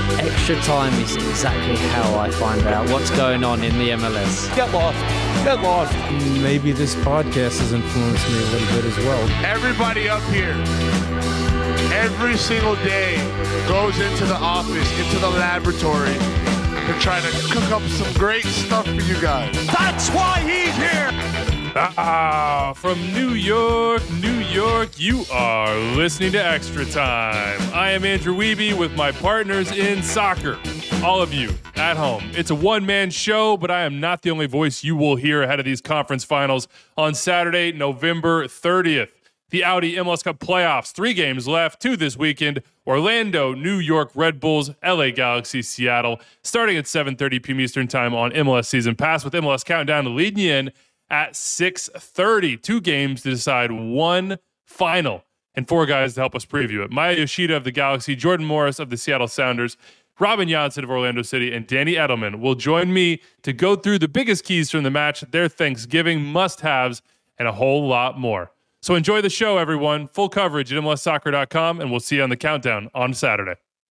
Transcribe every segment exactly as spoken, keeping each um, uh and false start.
Extra time is exactly how I find out what's going on in the M L S. Get lost. Get lost. Maybe this podcast has influenced me a little bit as well. Everybody up here, every single day, goes into the office, into the laboratory, to try to cook up some great stuff for you guys. That's why he's here. Ah, from New York, New York, you are listening to Extra Time. I am Andrew Wiebe with my partners in soccer. All of you at home. It's a one-man show, but I am not the only voice you will hear ahead of these conference finals on Saturday, November thirtieth. The Audi M L S Cup playoffs, three games left, two this weekend. Orlando, New York Red Bulls, L A Galaxy, Seattle, starting at seven thirty p.m. Eastern Time on M L S Season Pass, with M L S Countdown leading you in at six thirty. Two games to decide one final, and four guys to help us preview it. Maya Yoshida of the Galaxy, Jordan Morris of the Seattle Sounders, Robin Janssen of Orlando City, and Danny Edelman will join me to go through the biggest keys from the match, their Thanksgiving must-haves, and a whole lot more. So enjoy the show, everyone. Full coverage at M L S soccer dot com, and we'll see you on the countdown on Saturday.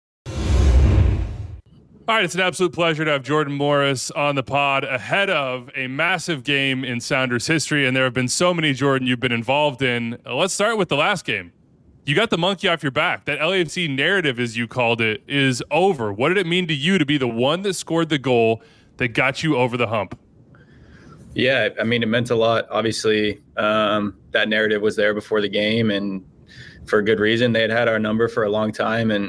All right, it's an absolute pleasure to have Jordan Morris on the pod ahead of a massive game in Sounders history, and there have been so many, Jordan, you've been involved in. Uh, let's start with the last game. You got the monkey off your back. That L A F C narrative, as you called it, is over. What did it mean to you to be the one that scored the goal that got you over the hump? Yeah, I mean, it meant a lot. Obviously, um, that narrative was there before the game, and for a good reason. They had had our number for a long time, and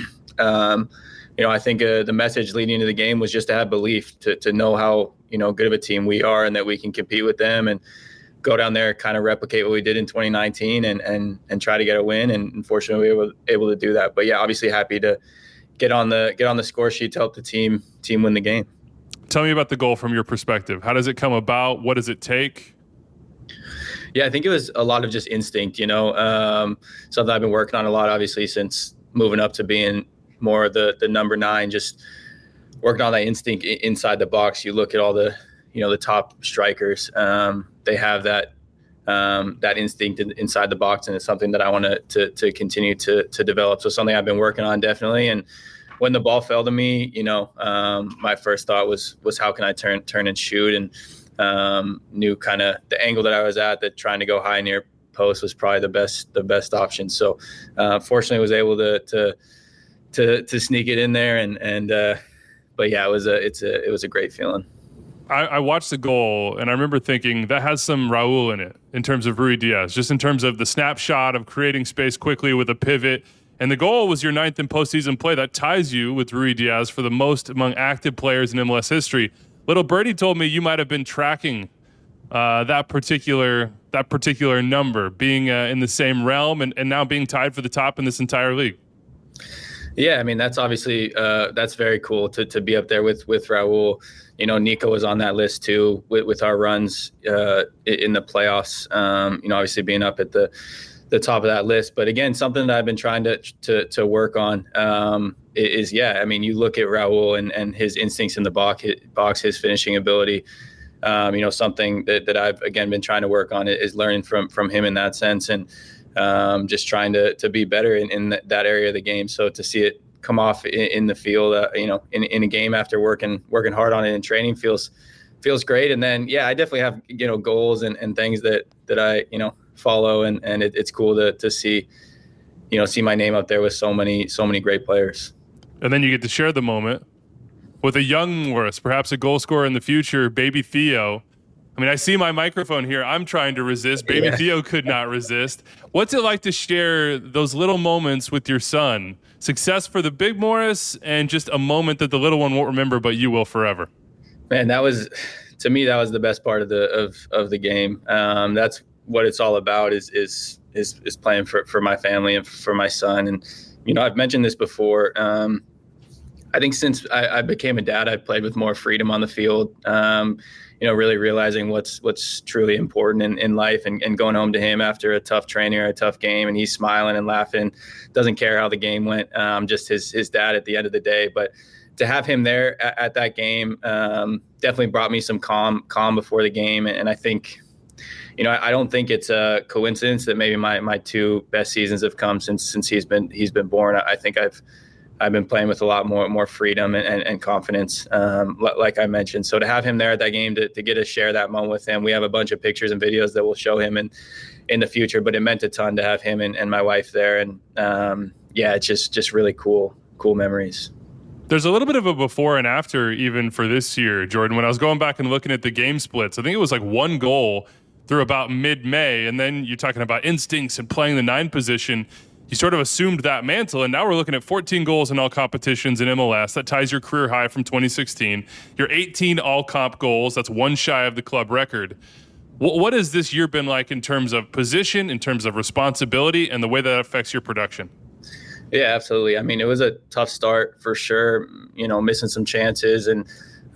um, you know, I think uh, the message leading into the game was just to have belief, to to know how, you know, good of a team we are and that we can compete with them and go down there, kind of replicate what we did in twenty nineteen and and and try to get a win. And unfortunately, we were able to do that. But yeah, obviously happy to get on the get on the score sheet to help the team team win the game. Tell me about the goal from your perspective. How does it come about? What does it take? Yeah, I think it was a lot of just instinct, you know, um, something I've been working on a lot, obviously, since moving up to being more the the number nine, just working on that instinct inside the box. You look at all the, you know, the top strikers, um, they have that um, that instinct in, inside the box, and it's something that I want to to continue to to develop. So something I've been working on, definitely. And when the ball fell to me, you know, um, my first thought was was how can I turn turn and shoot, and um, knew kind of the angle that I was at, that trying to go high near post was probably the best the best option. So uh, fortunately, was able to to to to sneak it in there, and and uh, but yeah, it was a it's a it was a great feeling. I, I watched the goal, and I remember thinking that has some Raul in it in terms of Ruidíaz, just in terms of the snapshot of creating space quickly with a pivot. And the goal was your ninth in postseason play. That ties you with Ruidíaz for the most among active players in M L S history. Little Birdie told me you might have been tracking uh, that particular that particular number, being uh, in the same realm and, and now being tied for the top in this entire league. Yeah, I mean, that's obviously uh, that's very cool to to be up there with with Raul. You know, Nico was on that list too with, with our runs uh, in the playoffs. Um, you know, obviously being up at the the top of that list. But again, something that I've been trying to to, to work on um, is, yeah, I mean, you look at Raul and, and his instincts in the box, box his finishing ability. Um, you know, something that, that I've, again, been trying to work on is learning from from him in that sense, and um, just trying to to be better in, in that area of the game. So to see it come off in, in the field, uh, you know, in, in a game after working working hard on it in training feels feels great. And then, yeah, I definitely have, you know, goals and, and things that that I, you know, follow, and and it, it's cool to to see, you know, see my name up there with so many so many great players. And then you get to share the moment with a young Morris, perhaps a goal scorer in the future, baby Theo. I mean, I see my microphone here. I'm trying to resist. Baby yeah. Theo could not resist. What's it like to share those little moments with your son? Success for the big Morris, and just a moment that the little one won't remember, but you will forever. Man, that was, to me, that was the best part of the of of the game. Um, that's what it's all about, is is is is playing for, for my family and for my son. And, you know, I've mentioned this before. Um, I think since I, I became a dad, I've played with more freedom on the field. Um, you know, really realizing what's what's truly important in, in life, and, and going home to him after a tough training or a tough game, and he's smiling and laughing, doesn't care how the game went. Um, just his his dad at the end of the day. But to have him there at, at that game um, definitely brought me some calm calm before the game. And I think, you know, I, I don't think it's a coincidence that maybe my my two best seasons have come since since he's been he's been born. I think I've I've been playing with a lot more more freedom and, and, and confidence, um, like I mentioned. So to have him there at that game, to, to get to share that moment with him, we have a bunch of pictures and videos that we'll show him in, in the future, but it meant a ton to have him and, and my wife there. And um, yeah, it's just, just really cool, cool memories. There's a little bit of a before and after even for this year, Jordan. When I was going back and looking at the game splits, I think it was like one goal through about mid-May, and then you're talking about instincts and playing the nine position. You sort of assumed that mantle, and now we're looking at fourteen goals in all competitions in M L S. That ties your career high from twenty sixteen. Your eighteen all-comp goals, that's one shy of the club record. What has this year been like in terms of position, in terms of responsibility, and the way that affects your production? Yeah, absolutely. I mean, it was a tough start for sure, you know, missing some chances. And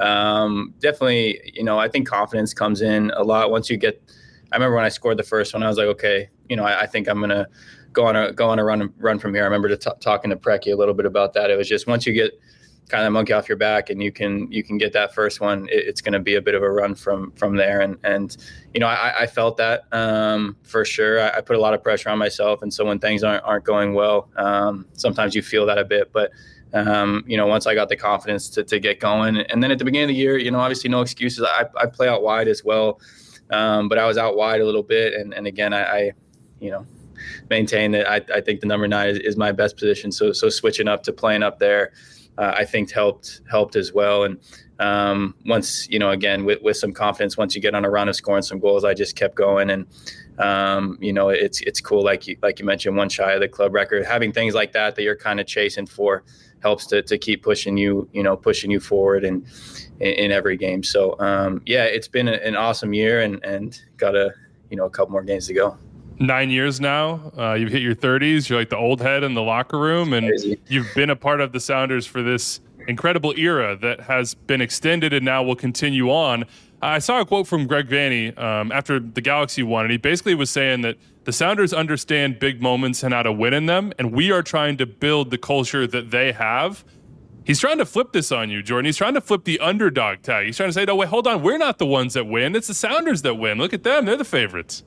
um, definitely, you know, I think confidence comes in a lot once you get – I remember when I scored the first one, I was like, okay, you know, I, I think I'm going to go on a go on a run run from here. I remember t- talking to Preki a little bit about that. It was just once you get kind of the monkey off your back and you can you can get that first one, it, it's going to be a bit of a run from from there. And and you know I, I felt that um, for sure. I, I put a lot of pressure on myself, and so when things aren't aren't going well, um, sometimes you feel that a bit. But um, you know once I got the confidence to to get going, and then at the beginning of the year, you know obviously no excuses. I I play out wide as well, um, but I was out wide a little bit, and and again I, I you know. maintain that I, I think the number nine is, is my best position. So so switching up to playing up there, uh, I think helped helped as well. And um, once you know, again with, with some confidence, once you get on a run of scoring some goals, I just kept going. And um, you know, it's it's cool, like you like you mentioned, one shy of the club record. Having things like that that you're kind of chasing for helps to to keep pushing you, you know, pushing you forward and in, in every game. So um, yeah, it's been a, an awesome year, and and got a you know a couple more games to go. Nine years now, uh, you've hit your thirties. You're like the old head in the locker room, and Crazy. You've been a part of the Sounders for this incredible era that has been extended and now will continue on. I saw a quote from Greg Vanney um, after the Galaxy won, and he basically was saying that the Sounders understand big moments and how to win in them, and we are trying to build the culture that they have. He's trying to flip this on you, Jordan. He's trying to flip the underdog tag. He's trying to say, no, wait, hold on. We're not the ones that win. It's the Sounders that win. Look at them. They're the favorites.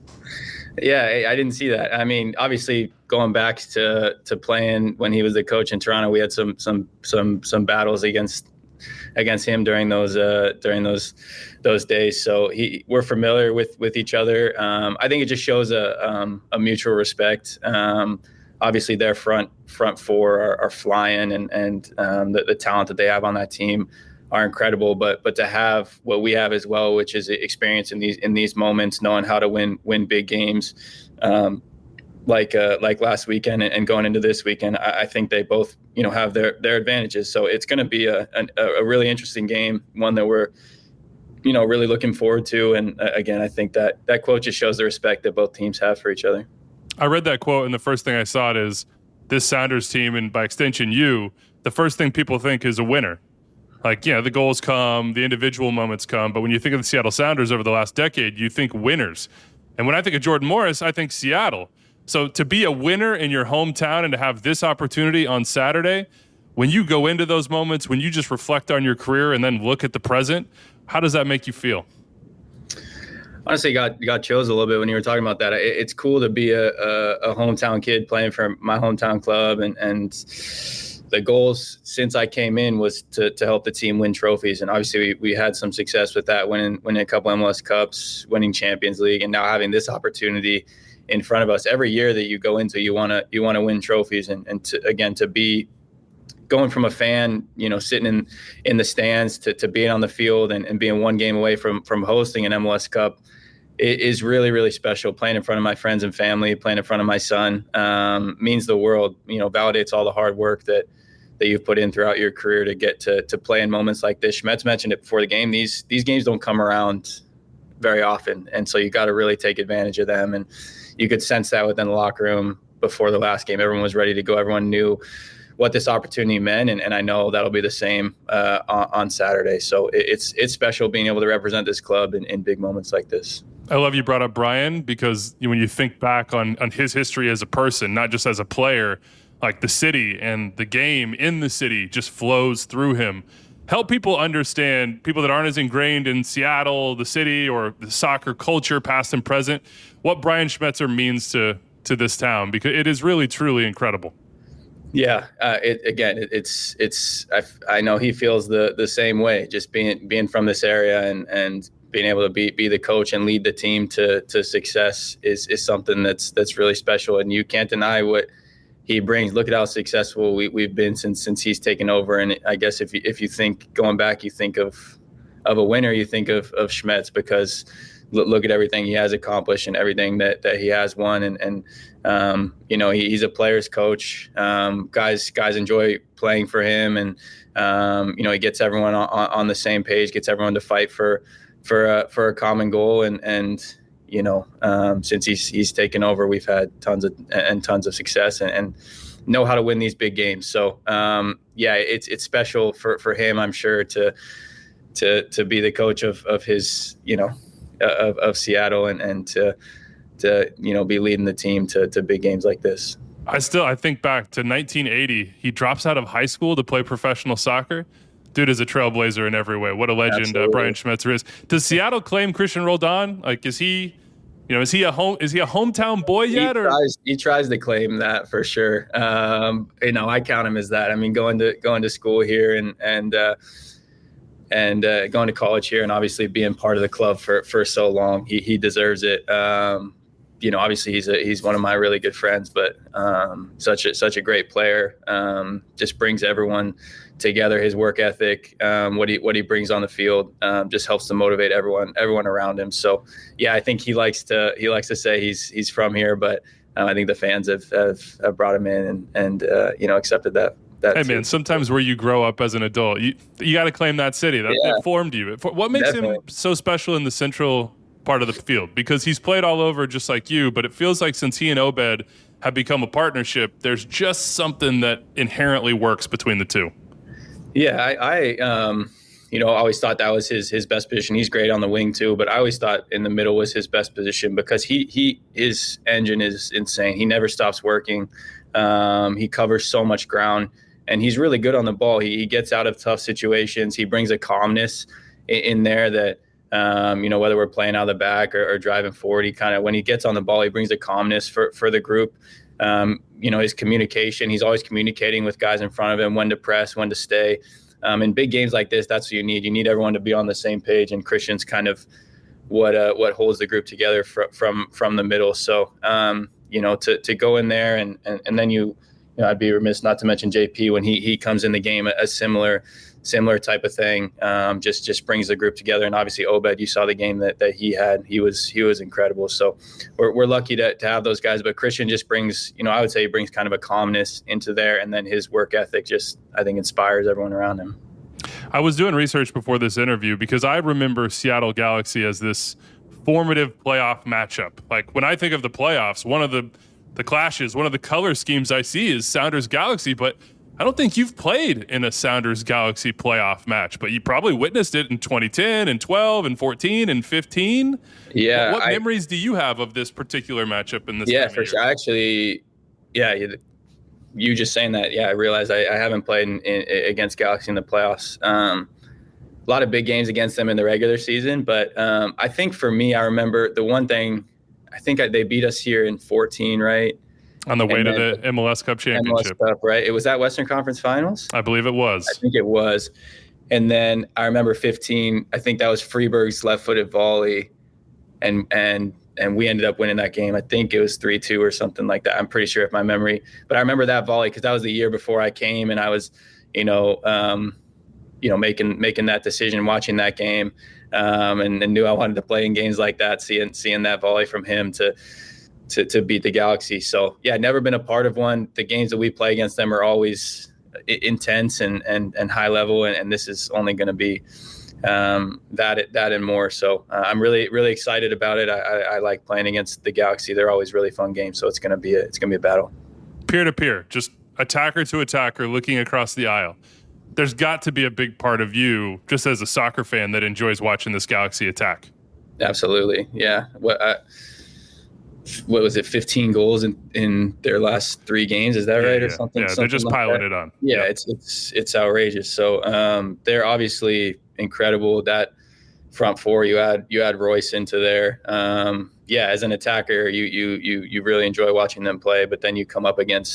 Yeah, I didn't see that. I mean, obviously, going back to to playing when he was the coach in Toronto, we had some some some some battles against against him during those uh, during those those days. So he we're familiar with with each other. Um, I think it just shows a um, a mutual respect. Um, obviously, their front front four are, are flying, and and um, the, the talent that they have on that team are incredible, but but to have what we have as well, which is experience in these in these moments, knowing how to win win big games, um, like uh, like last weekend and going into this weekend, I, I think they both you know have their their advantages. So it's going to be a, a a really interesting game, one that we're you know really looking forward to. And uh, again, I think that that quote just shows the respect that both teams have for each other. I read that quote, and the first thing I saw it is this Sounders team, and by extension you. The first thing people think is a winner. Like, yeah, the goals come, the individual moments come, but when you think of the Seattle Sounders over the last decade, you think winners. And when I think of Jordan Morris, I think Seattle. So to be a winner in your hometown and to have this opportunity on Saturday, when you go into those moments, when you just reflect on your career and then look at the present, how does that make you feel? Honestly, got got chills a little bit when you were talking about that. It, it's cool to be a, a, a hometown kid playing for my hometown club, and and the goals since I came in was to to help the team win trophies. And obviously we, we had some success with that, winning winning a couple M L S Cups, winning Champions League, and now having this opportunity in front of us. Every year that you go into, you want to you want to win trophies. And, and to, again, to be going from a fan, you know, sitting in, in the stands to, to being on the field and, and being one game away from from hosting an M L S Cup, it is really, really special. Playing in front of my friends and family, playing in front of my son, um, means the world. You know, validates all the hard work that that you've put in throughout your career to get to to play in moments like this. Schmetz mentioned it before the game. These these games don't come around very often, and so you got to really take advantage of them. And you could sense that within the locker room before the last game. Everyone was ready to go. Everyone knew what this opportunity meant, and, and I know that'll be the same uh, on, on Saturday. So it, it's it's special being able to represent this club in, in big moments like this. I love you brought up Brian, because when you think back on on his history as a person, not just as a player, like the city and the game in the city just flows through him. Help people understand, people that aren't as ingrained in Seattle, the city, or the soccer culture, past and present, what Brian Schmetzer means to to this town, because it is really, truly incredible. Yeah, uh, it, again, it, it's it's I, I know he feels the the same way. Just being being from this area and and being able to be be the coach and lead the team to to success is is something that's that's really special. And you can't deny what he brings. Look at how successful we we've been since since he's taken over. And I guess if you if you think going back, you think of of a winner, you think of of Schmetz, because look, look at everything he has accomplished and everything that that he has won. And and Um, you know, he, he's a player's coach. Um, guys, guys enjoy playing for him, and um, you know, he gets everyone on, on the same page, gets everyone to fight for for a, for a common goal. And and you know, um, since he's he's taken over, we've had tons of and tons of success, and, and know how to win these big games. So um, yeah, it's it's special for, for him, I'm sure, to to to be the coach of of his you know of, of Seattle, and and to. to, you know, be leading the team to, to big games like this. I still, I think back to nineteen eighty, he drops out of high school to play professional soccer. Dude is a trailblazer in every way. What a legend uh, Brian Schmetzer is. Does Seattle claim Christian Roldan? Like, is he, you know, is he a home, is he a hometown boy yet? He or tries, he tries to claim that for sure. Um, you know, I count him as that. I mean, going to, going to school here and, and, uh, and uh, going to college here, and obviously being part of the club for, for so long, he, he deserves it. Um, You know, obviously he's a, he's one of my really good friends, but um, such a such a great player. Um, just brings everyone together. His work ethic, um, what he what he brings on the field, um, just helps to motivate everyone everyone around him. So yeah, I think he likes to he likes to say he's he's from here, but uh, I think the fans have have, have brought him in and and uh, you know accepted that. That hey too. Man, sometimes where you grow up as an adult, you you got to claim that city that yeah. it formed you. What makes Definitely. him so special in the central part of the field? Because he's played all over just like you, but it feels like since he and Obed have become a partnership, there's just something that inherently works between the two. Yeah, I, I um, you know, always thought that was his his best position. He's great on the wing too, but I always thought in the middle was his best position because he he his engine is insane. He never stops working. Um, he covers so much ground, and he's really good on the ball. He, he gets out of tough situations. He brings a calmness in, in there that. Um, you know, whether we're playing out of the back or, or driving forward, he kind of, when he gets on the ball, he brings a calmness for, for the group. Um, you know, his communication, he's always communicating with guys in front of him, when to press, when to stay. Um, in big games like this, that's what you need. You need everyone to be on the same page, and Christian's kind of what uh, what holds the group together fr- from from the middle. So, um, you know, to to go in there and, and, and then you, you know, I'd be remiss not to mention J P when he he comes in the game, a, a similar similar type of thing. Um, just just brings the group together. And obviously Obed, you saw the game that, that he had. He was he was incredible. So we're we're lucky to to have those guys. But Christian just brings, you know, I would say he brings kind of a calmness into there, and then his work ethic just, I think, inspires everyone around him. I was doing research before this interview because I remember Seattle Galaxy as this formative playoff matchup. Like when I think of the playoffs, one of the the clashes, one of the color schemes I see is Sounders Galaxy, but I don't think you've played in a Sounders Galaxy playoff match, but you probably witnessed it in twenty ten and twelve and fourteen and fifteen. Yeah. What, what I, memories do you have of this particular matchup in this? Yeah, for sure. Actually, yeah, you, you just saying that. Yeah, I realized I, I haven't played in, in, against Galaxy in the playoffs. Um, a lot of big games against them in the regular season, but um, I think for me, I remember the one thing. I think I, they beat us here in fourteen, right? On the way and to the M L S Cup championship. M L S Cup, right? It was that Western Conference Finals? I believe it was. I think it was. And then I remember fifteen, I think that was Freeburg's left-footed volley, and and and we ended up winning that game. I think it was three two or something like that. I'm pretty sure if my memory. But I remember that volley because that was the year before I came, and I was, you know, um, you know, making making that decision, watching that game, um, and, and knew I wanted to play in games like that, seeing seeing that volley from him to to to beat the Galaxy. So yeah, never been a part of one. The games that we play against them are always I- intense and and and high level, and, and this is only going to be um, that that and more. So uh, I'm really really excited about it. I, I, I like playing against the Galaxy. They're always really fun games. So it's going to be a, it's going to be a battle. Peer to peer, just attacker to attacker, looking across the aisle. There's got to be a big part of you, just as a soccer fan, that enjoys watching this Galaxy attack. Absolutely, yeah. What I, what was it? fifteen goals in, in their last three games? Is that Yeah, right, yeah. or something? Yeah, something they're just like piling that? it on. Yeah, Yeah. it's it's it's outrageous. So um, they're obviously incredible. That front four, you add you add Royce into there. Um, yeah, as an attacker, you you you you really enjoy watching them play. But then you come up against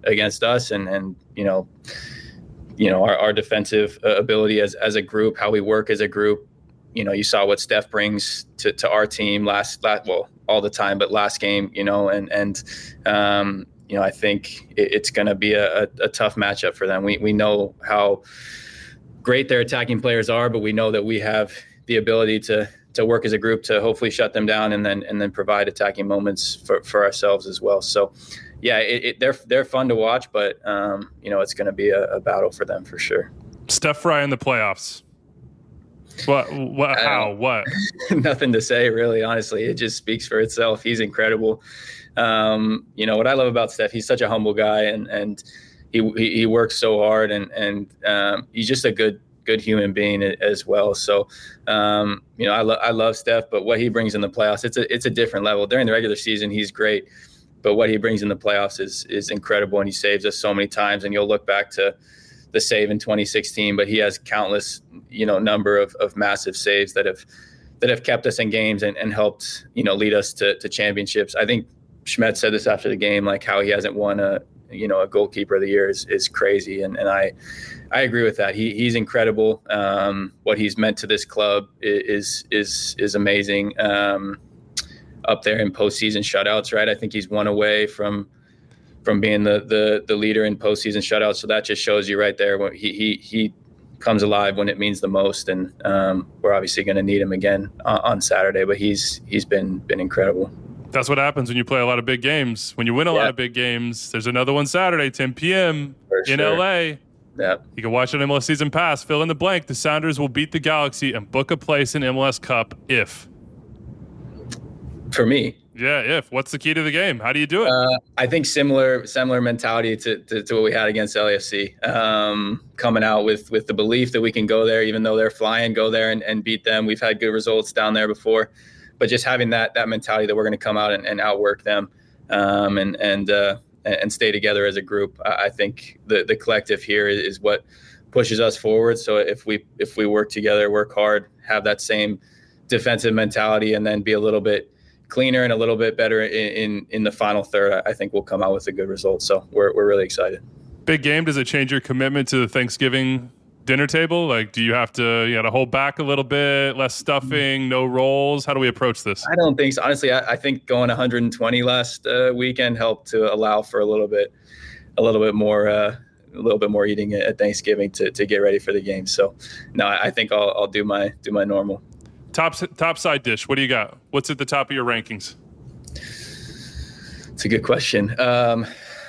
against us, and and you know, you know our, our defensive ability as as a group, how we work as a group. You know, you saw what Steph brings to, to our team last, last, well, all the time, but last game, you know, and, and, um, you know, I think it, it's going to be a, a, a tough matchup for them. We, we know how great their attacking players are, but we know that we have the ability to, to work as a group to hopefully shut them down and then, and then provide attacking moments for, for ourselves as well. So yeah, it, it, they're, they're fun to watch, but, um, you know, it's going to be a, a battle for them for sure. Steph Fry in the playoffs. What, what, how, what? Nothing to say, really, honestly. It just speaks for itself. He's incredible. Um, you know, what I love about Steph, he's such a humble guy, and, and he, he, he works so hard, and, and um, he's just a good, good human being as well. So, um, you know, I, lo- I love Steph, but what he brings in the playoffs, it's a, it's a different level. During the regular season, he's great, but what he brings in the playoffs is, is incredible, and he saves us so many times. And you'll look back to the save in twenty sixteen, but he has countless, you know, number of, of massive saves that have that have kept us in games and, and helped, you know, lead us to, to championships. I think Schmetz said this after the game, like how he hasn't won a, you know, a goalkeeper of the year is, is crazy. And, and I, I agree with that. He he's incredible. Um, what he's meant to this club is, is, is amazing. Um, up there in postseason shutouts, right? I think he's one away from, from being the, the, the leader in postseason shutouts. So that just shows you right there when he, he, he comes alive when it means the most. And um, we're obviously going to need him again on, on Saturday, but he's, he's been, been incredible. That's what happens when you play a lot of big games. When you win a yeah. lot of big games, there's another one Saturday, ten p.m. in sure. L A. Yeah. You can watch it on M L S Season Pass. Fill in the blank. The Sounders will beat the Galaxy and book a place in M L S Cup if. For me. Yeah, if. What's the key to the game? How do you do it? Uh, I think similar similar mentality to, to, to what we had against L A F C. Um, coming out with, with the belief that we can go there, even though they're flying, go there and, and beat them. We've had good results down there before. But just having that that mentality that we're going to come out and, and outwork them um, and and uh, and stay together as a group. I think the, the collective here is what pushes us forward. So if we if we work together, work hard, have that same defensive mentality, and then be a little bit cleaner and a little bit better in, in, in the final third, I think we'll come out with a good result. So we're we're really excited. Big game. Does it change your commitment to the Thanksgiving dinner table? Like, do you have to, you got to hold back a little bit, less stuffing, no rolls? How do we approach this? I don't think so. Honestly, I, I think going one hundred twenty last uh, weekend helped to allow for a little bit, a little bit more, uh, a little bit more eating at Thanksgiving to, to get ready for the game. So, no, I think I'll I'll do my do my normal. Top top side dish. What do you got? What's at the top of your rankings? It's a good question. Um,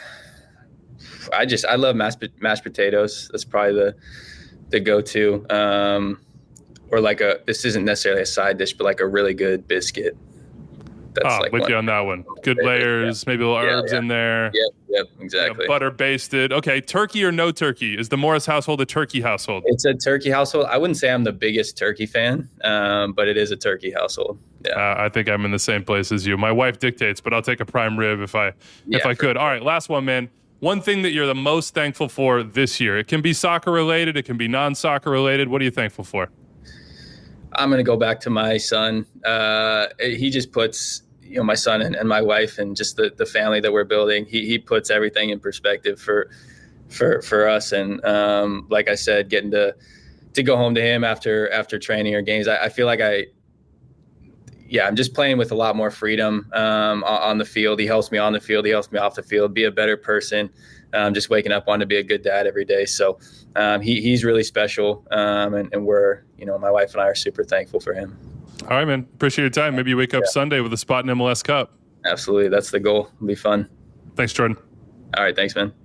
I just I love mashed mashed potatoes. That's probably the the go-to. Um, or like a this isn't necessarily a side dish, but like a really good biscuit. That's oh, like with you on that one. Good layers, yeah. maybe a little yeah, herbs yeah. in there. Yep, yep, exactly. You know, butter basted. Okay, turkey or no turkey? Is the Morris household a turkey household? It's a turkey household. I wouldn't say I'm the biggest turkey fan, um, but it is a turkey household. Yeah, uh, I think I'm in the same place as you. My wife dictates, but I'll take a prime rib if I yeah, if I could. Sure. All right, last one, man. One thing that you're the most thankful for this year. It can be soccer related. It can be non-soccer related. What are you thankful for? I'm going to go back to my son. Uh, he just puts, you know, my son and, and my wife and just the, the family that we're building. He he puts everything in perspective for for for us. And um, like I said, getting to to go home to him after after training or games, I, I feel like I, yeah, I'm just playing with a lot more freedom um, on the field. He helps me on the field. He helps me off the field, be a better person. Um, just waking up wanting to be a good dad every day. So um, he he's really special. Um, and, and we're, you know, my wife and I are super thankful for him. All right, man. Appreciate your time. Maybe you wake up yeah. Sunday with a spot in M L S Cup. Absolutely. That's the goal. It'll be fun. Thanks, Jordan. All right. Thanks, man.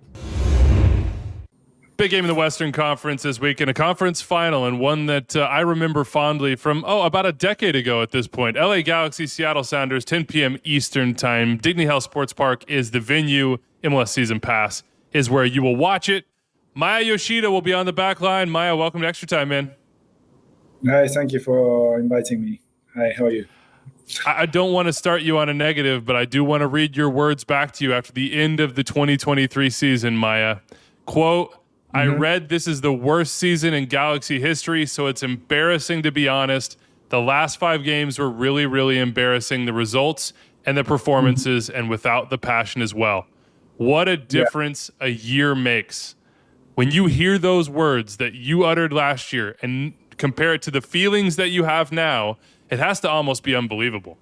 Big game in the Western Conference this week, in a conference final, and one that uh, I remember fondly from, oh, about a decade ago at this point. L A Galaxy, Seattle Sounders, ten p.m. Eastern time. Dignity Health Sports Park is the venue. M L S Season Pass is where you will watch it. Maya Yoshida will be on the back line. Maya, welcome to Extra Time, man. Hi, thank you for inviting me. Hi, how are you? I don't want to start you on a negative, but I do want to read your words back to you after the end of the twenty twenty-three season, Maya. Quote, mm-hmm. I read this is the worst season in Galaxy history, so it's embarrassing to be honest. The last five games were really, really embarrassing. The results and the performances, mm-hmm. and without the passion as well. What a difference yeah. a year makes. When you hear those words that you uttered last year and compare it to the feelings that you have now, it has to almost be unbelievable.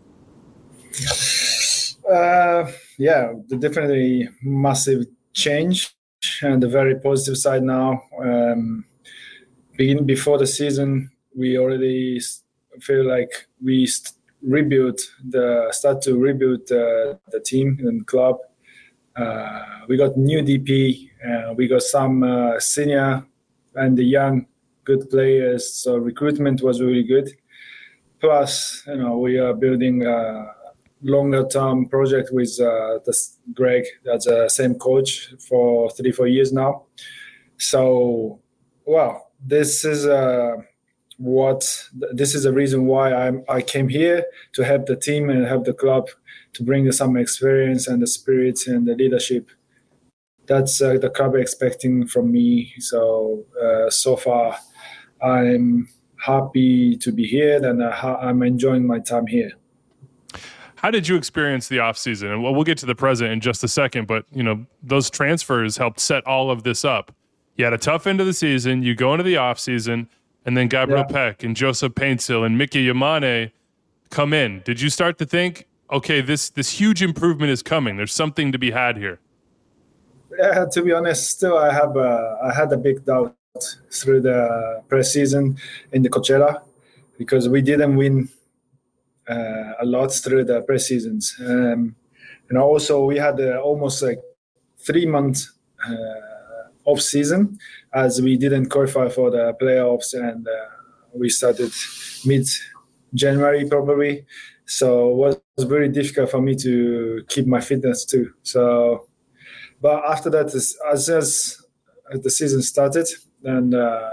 Uh, yeah, definitely massive change, and the very positive side now. Um, begin before the season, we already feel like we st- rebuild the start to rebuild uh, the team and club. Uh, we got new D P, uh, we got some uh, senior and the young good players. So recruitment was really good. Plus, you know, we are building a longer term project with uh, the, Greg, that's the same coach for three, four years now. So, well, this is uh, what this is the reason why I'm, I came here to help the team and help the club to bring some experience and the spirit and the leadership. That's uh, the club expecting from me. So, uh, so far, I'm happy to be here, and uh, I'm enjoying my time here. How did you experience the offseason? And we'll get to the present in just a second, but you know, those transfers helped set all of this up. You had a tough end of the season, you go into the offseason, and then Gabriel yeah. Peck and Joseph Paintsil and Mickey Yamane come in. Did you start to think, okay, this this huge improvement is coming, there's something to be had here? Yeah, to be honest, still I have a, I had a big doubt through the preseason in the Coachella, because we didn't win uh, a lot through the preseasons. Um, and also we had uh, almost like three months uh, off season, as we didn't qualify for the playoffs, and uh, we started mid-January probably. So it was very difficult for me to keep my fitness too. So, but after that, as as the season started, and uh,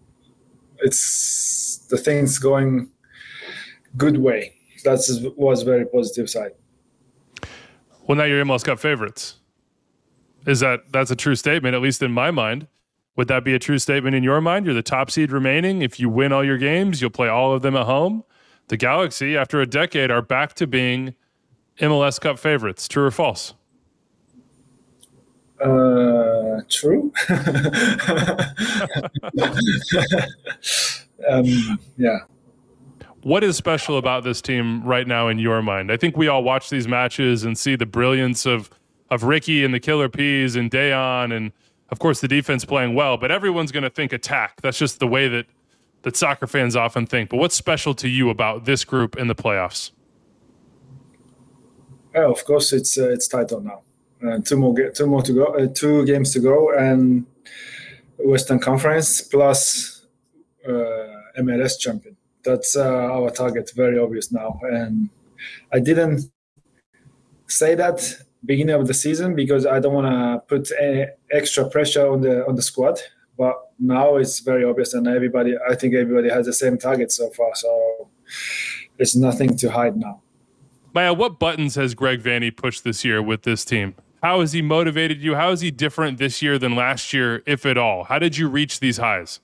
it's the things going good way. That was very positive side. Well, now you're M L S Cup favorites. Is that that's a true statement, at least in my mind? Would that be a true statement in your mind? You're the top seed remaining. If you win all your games, you'll play all of them at home. The Galaxy, after a decade, are back to being M L S Cup favorites. True or false? Uh, true. um, yeah. What is special about this team right now in your mind? I think we all watch these matches and see the brilliance of of Ricky and the Killer Peas and Dejan, and of course the defense playing well, but everyone's going to think attack. That's just the way that, that soccer fans often think. But what's special to you about this group in the playoffs? Yeah, of course, it's uh, it's title now. Uh, two more, two more to go. Uh, two games to go, and Western Conference plus uh, M L S champion. That's uh, our target. Very obvious now, and I didn't say that beginning of the season because I don't want to put any extra pressure on the on the squad. But now it's very obvious, and everybody, I think everybody has the same target so far. So there's nothing to hide now. Maya, what buttons has Greg Vanney pushed this year with this team? How has he motivated you? How is he different this year than last year, if at all? How did you reach these highs?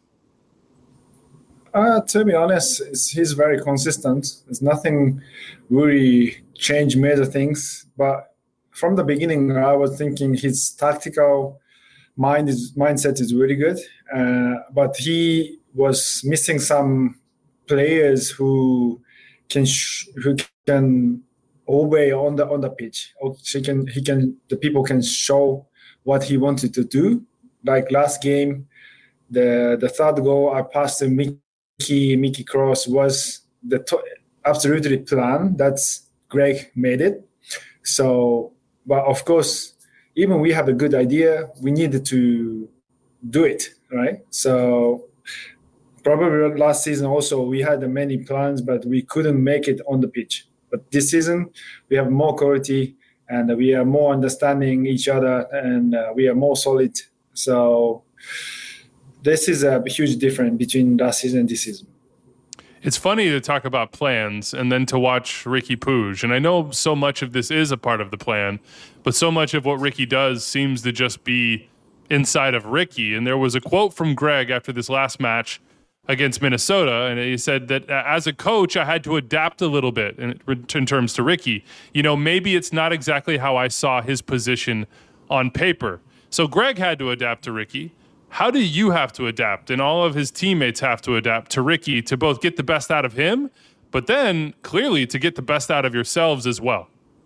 Uh, to be honest, it's, he's very consistent. There's nothing really changed major things. But from the beginning, I was thinking his tactical mind is, mindset is really good. Uh, but he was missing some players who can sh- who can obey on the on the pitch. He can he can the people can show what he wanted to do. Like last game, the the third goal I passed to Mickey Mickey Cross was the to- absolutely plan. That's Greg made it. So, but of course, even we have a good idea, we needed to do it, right? So probably last season also we had many plans, but we couldn't make it on the pitch. But this season, we have more quality and we are more understanding each other and uh, we are more solid. So this is a huge difference between last season and this season. It's funny to talk about plans and then to watch Riqui Puig. And I know so much of this is a part of the plan, but so much of what Ricky does seems to just be inside of Ricky. And there was a quote from Greg after this last match against Minnesota, and he said that as a coach, I had to adapt a little bit in, in terms to Ricky. You know, maybe it's not exactly how I saw his position on paper. So Greg had to adapt to Ricky. How do you have to adapt, and all of his teammates have to adapt to Ricky to both get the best out of him, but then clearly to get the best out of yourselves as well?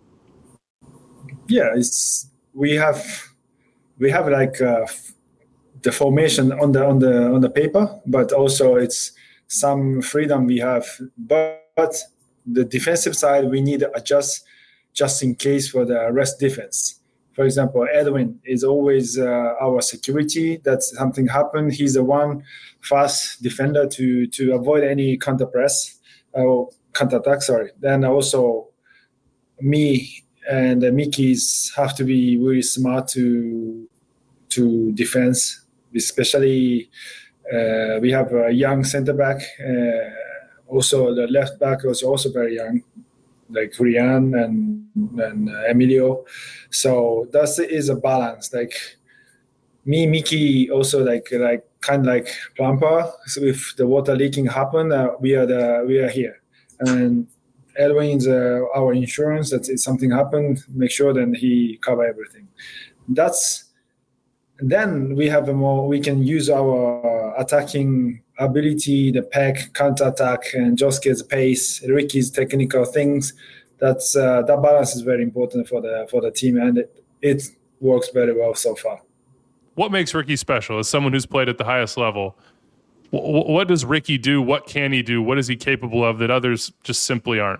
Yeah, it's we have we have like uh, the formation on the on the on the paper, but also it's some freedom we have. But, but the defensive side, we need to adjust just in case for the rest defense. For example, Edwin is always uh, our security. That's something happened. He's the one fast defender to to avoid any counter press or uh, counter attack. Sorry. Then also me and the Mickey's have to be really smart to to defense, especially uh, we have a young center back. Uh, also, the left back was also very young, like Rian and and uh, Emilio. So that is a balance. Like me, Mickey, also like like kind of like plumber. So if the water leaking happen, uh, we are the we are here. And Edwin's uh, our insurance. That if something happened, make sure then he cover everything. That's then we have a more. We can use our attacking ability, the pack, counter attack, and Josuke's pace, Ricky's technical things. That's uh, that balance is very important for the for the team, and it, it works very well so far. What makes Ricky special? As someone who's played at the highest level, w- what does Ricky do? What can he do? What is he capable of that others just simply aren't?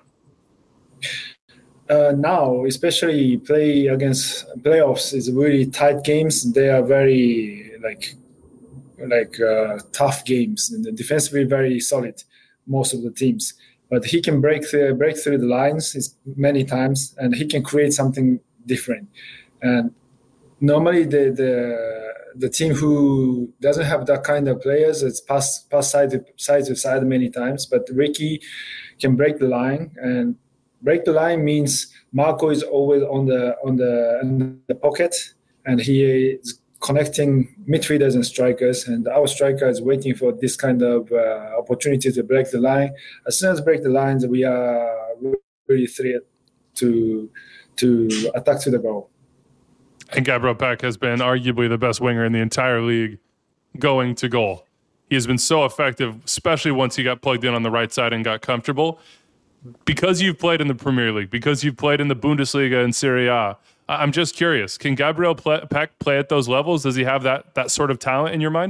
Uh, now, especially play against playoffs, is really tight games. They are very like like uh, tough games, and the defensively very solid. Most of the teams. But he can break through, break through the lines many times, and he can create something different. And normally, the the the team who doesn't have that kind of players, it's pass pass side to side to side many times. But Ricky can break the line, and break the line means Marco is always on the on the in the pocket, and he is connecting midfielders and strikers, and our striker is waiting for this kind of uh, opportunity to break the line. As soon as break the lines, we are really threat to to attack to the goal. And Gabriel Peck has been arguably the best winger in the entire league going to goal. He has been so effective, especially once he got plugged in on the right side and got comfortable. Because you've played in the Premier League, because you've played in the Bundesliga and Serie A, I'm just curious, can Gabriel Peck play at those levels? Does he have that that sort of talent in your mind?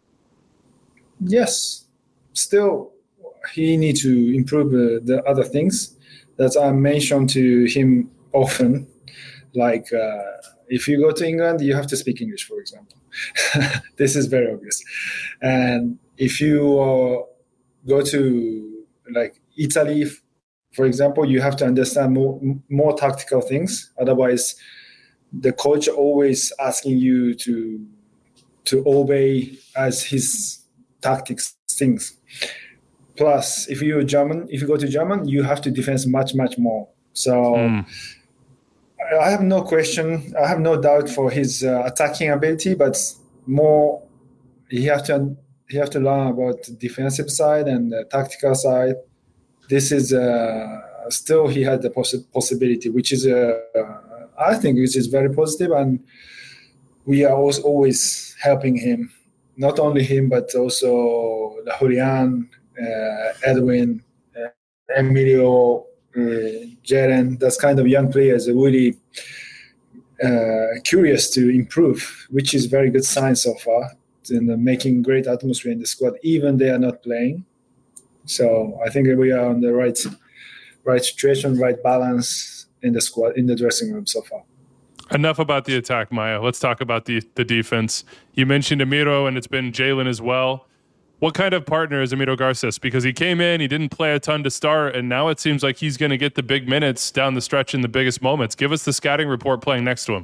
Yes. Still, he needs to improve uh, the other things that I mentioned to him often. Like, uh, if you go to England, you have to speak English, for example. This is very obvious. And if you uh, go to, like, Italy, for example, you have to understand more, more tactical things. Otherwise, the coach always asking you to to obey as his tactics things. Plus, if you're German, if you go to German, you have to defend much, much more. So mm. I have no question. I have no doubt for his uh, attacking ability, but more he have to he have to learn about the defensive side and the tactical side. This is uh, still he had the poss- possibility, which is uh, I think which is very positive, and we are also always helping him, not only him but also the Julian, uh, Edwin, uh, Emilio, uh, Jeren. That's kind of young players are really uh, curious to improve, which is very good sign so far, and uh, making great atmosphere in the squad, even they are not playing. So I think we are on the right, right situation, right balance in the squad, in the dressing room so far. Enough about the attack, Maya. Let's talk about the the defense. You mentioned Amiro, and it's been Jalen as well. What kind of partner is Amiro Garces? Because he came in, he didn't play a ton to start, and now it seems like he's going to get the big minutes down the stretch in the biggest moments. Give us the scouting report playing next to him.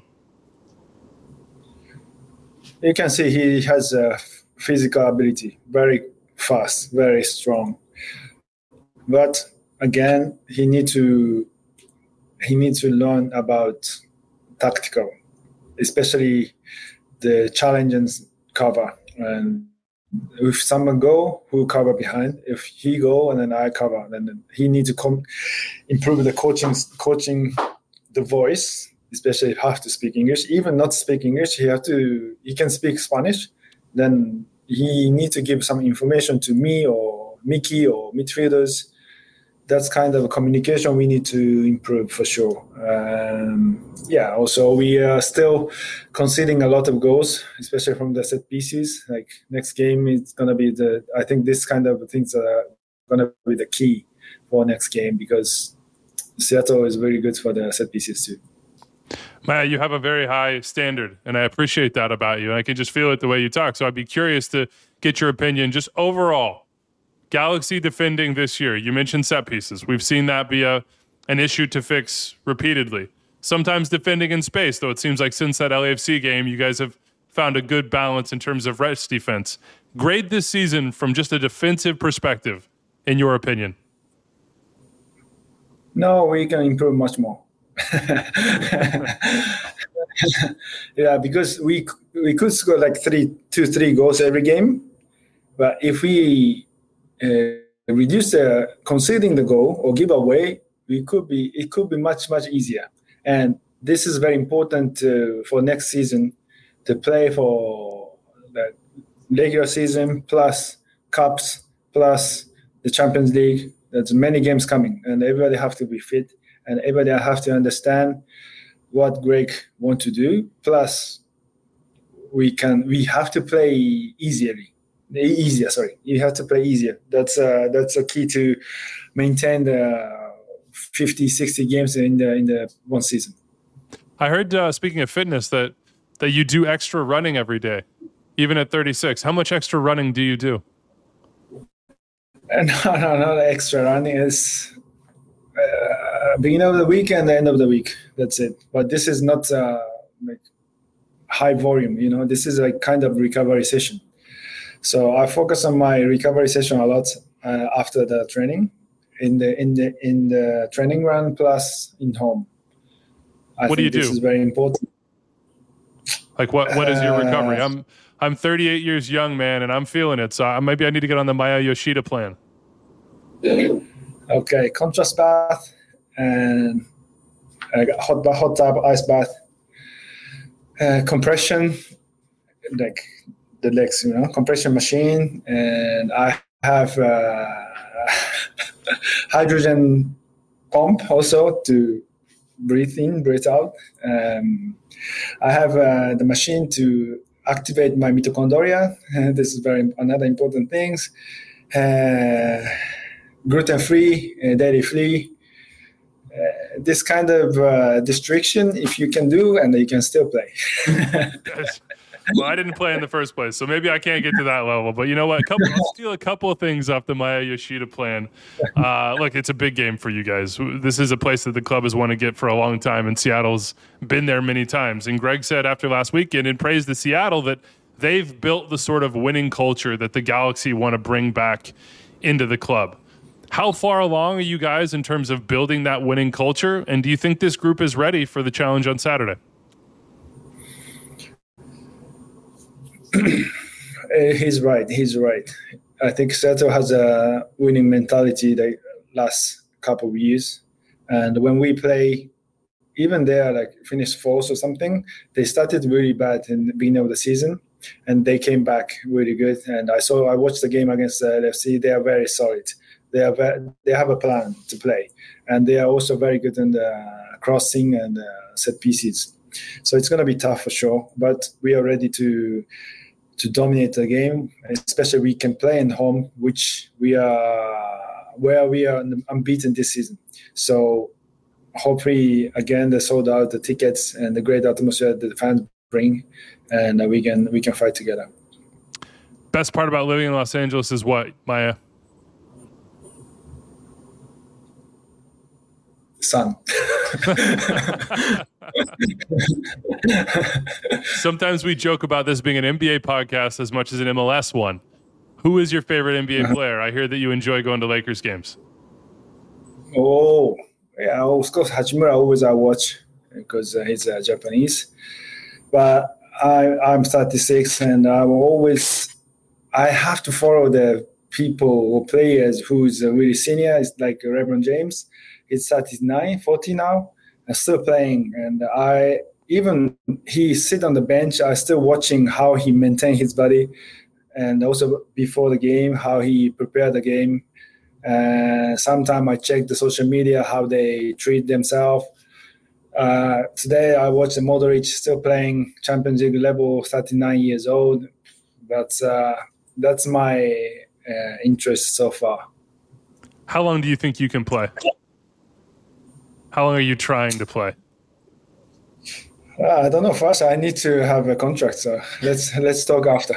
You can see he has a physical ability, very fast, very strong. But again, he need to he needs to learn about tactical, especially the challenge and cover. And if someone go, who cover behind? If he go and then I cover, then he needs to come improve the coaching, coaching the voice, especially if you have to speak English. Even not speak English, he have to. He can speak Spanish. Then he need to give some information to me or Mickey or midfielders. That's kind of a communication we need to improve for sure. Um, yeah, also we are still conceding a lot of goals, especially from the set pieces. Like next game, it's going to be the, I think this kind of things are going to be the key for next game because Seattle is very good for the set pieces too. Maya, you have a very high standard, and I appreciate that about you. And I can just feel it the way you talk. So I'd be curious to get your opinion just overall. Galaxy defending this year, you mentioned set pieces. We've seen that be a an issue to fix repeatedly. Sometimes defending in space, though it seems like since that L A F C game, you guys have found a good balance in terms of rest defense. Grade this season from just a defensive perspective, in your opinion. No, we can improve much more. Yeah, because we we could score like three, two, three goals every game, but if we uh, reduce the conceding the goal or give away, we could be it could be much much easier. And this is very important uh, for next season to play for the regular season plus cups plus the Champions League. There's many games coming, and everybody have to be fit, and everybody have to understand what Greg want to do. Plus, we can we have to play easily, easier. Sorry, you have to play easier. That's uh, that's a key to maintain the fifty, sixty games in the in the one season. I heard, uh, speaking of fitness, that that you do extra running every day, even at thirty-six. How much extra running do you do? No, no, not extra running. It's uh, beginning of the week and the end of the week. That's it. But this is not uh, like high volume. You know, this is a kind of recovery session. So I focus on my recovery session a lot uh, after the training, in the in the in the training run plus in home. I what do you think do? This is very important. Like what? What is your recovery? Uh, I'm I'm thirty-eight years young, man, and I'm feeling it. So maybe I need to get on the Maya Yoshida plan. Okay, contrast bath and uh, hot bath, hot tub, ice bath, uh, compression, like the legs, you know, compression machine, and I have uh, hydrogen pump also to breathe in, breathe out. Um, I have uh, the machine to activate my mitochondria. Uh, this is very another important things. Uh, gluten-free, uh, dairy-free. Uh, this kind of uh, restriction, if you can do, and you can still play. Well, I didn't play in the first place, so maybe I can't get to that level. But you know what? A couple, I'll steal a couple of things off the Maya Yoshida plan. Uh, look, it's a big game for you guys. This is a place that the club has wanted to get for a long time, and Seattle's been there many times. And Greg said after last weekend and praised the Seattle that they've built the sort of winning culture that the Galaxy want to bring back into the club. How far along are you guys in terms of building that winning culture? And do you think this group is ready for the challenge on Saturday? He's right. He's right. I think Seattle has a winning mentality the last couple of years. And when we play, even there, like finished fourth or something, they started really bad in the beginning of the season. And they came back really good. And I saw, I watched the game against the L F C. They are very solid. They are very, they have a plan to play, and they are also very good in the crossing and uh, set pieces. So it's going to be tough for sure. But we are ready to to dominate the game. Especially we can play in home, which we are where we are unbeaten this season. So hopefully again they sold out the tickets and the great atmosphere that the fans bring, and uh, we can we can fight together. Best part about living in Los Angeles is what, Maya? Sun. Sometimes we joke about this being an N B A podcast as much as an M L S one. Who is your favorite N B A player? I hear that you enjoy going to Lakers games. Oh, yeah, of course, Hachimura always I watch because uh, he's uh, Japanese. But I, I'm thirty-six, and I'm always I have to follow the people or players who's uh, really senior. It's like LeBron James. He's thirty-nine, forty now, uh, still playing, and I even he sit on the bench. I still watching how he maintain his body, and also before the game how he prepare the game. Uh, Sometimes I check the social media how they treat themselves. Uh, today I watched Modric still playing Champions League level, thirty-nine years old. That's uh, that's my uh, interest so far. How long do you think you can play? How long are you trying to play? Uh, I don't know. First, I need to have a contract, so let's let's talk after.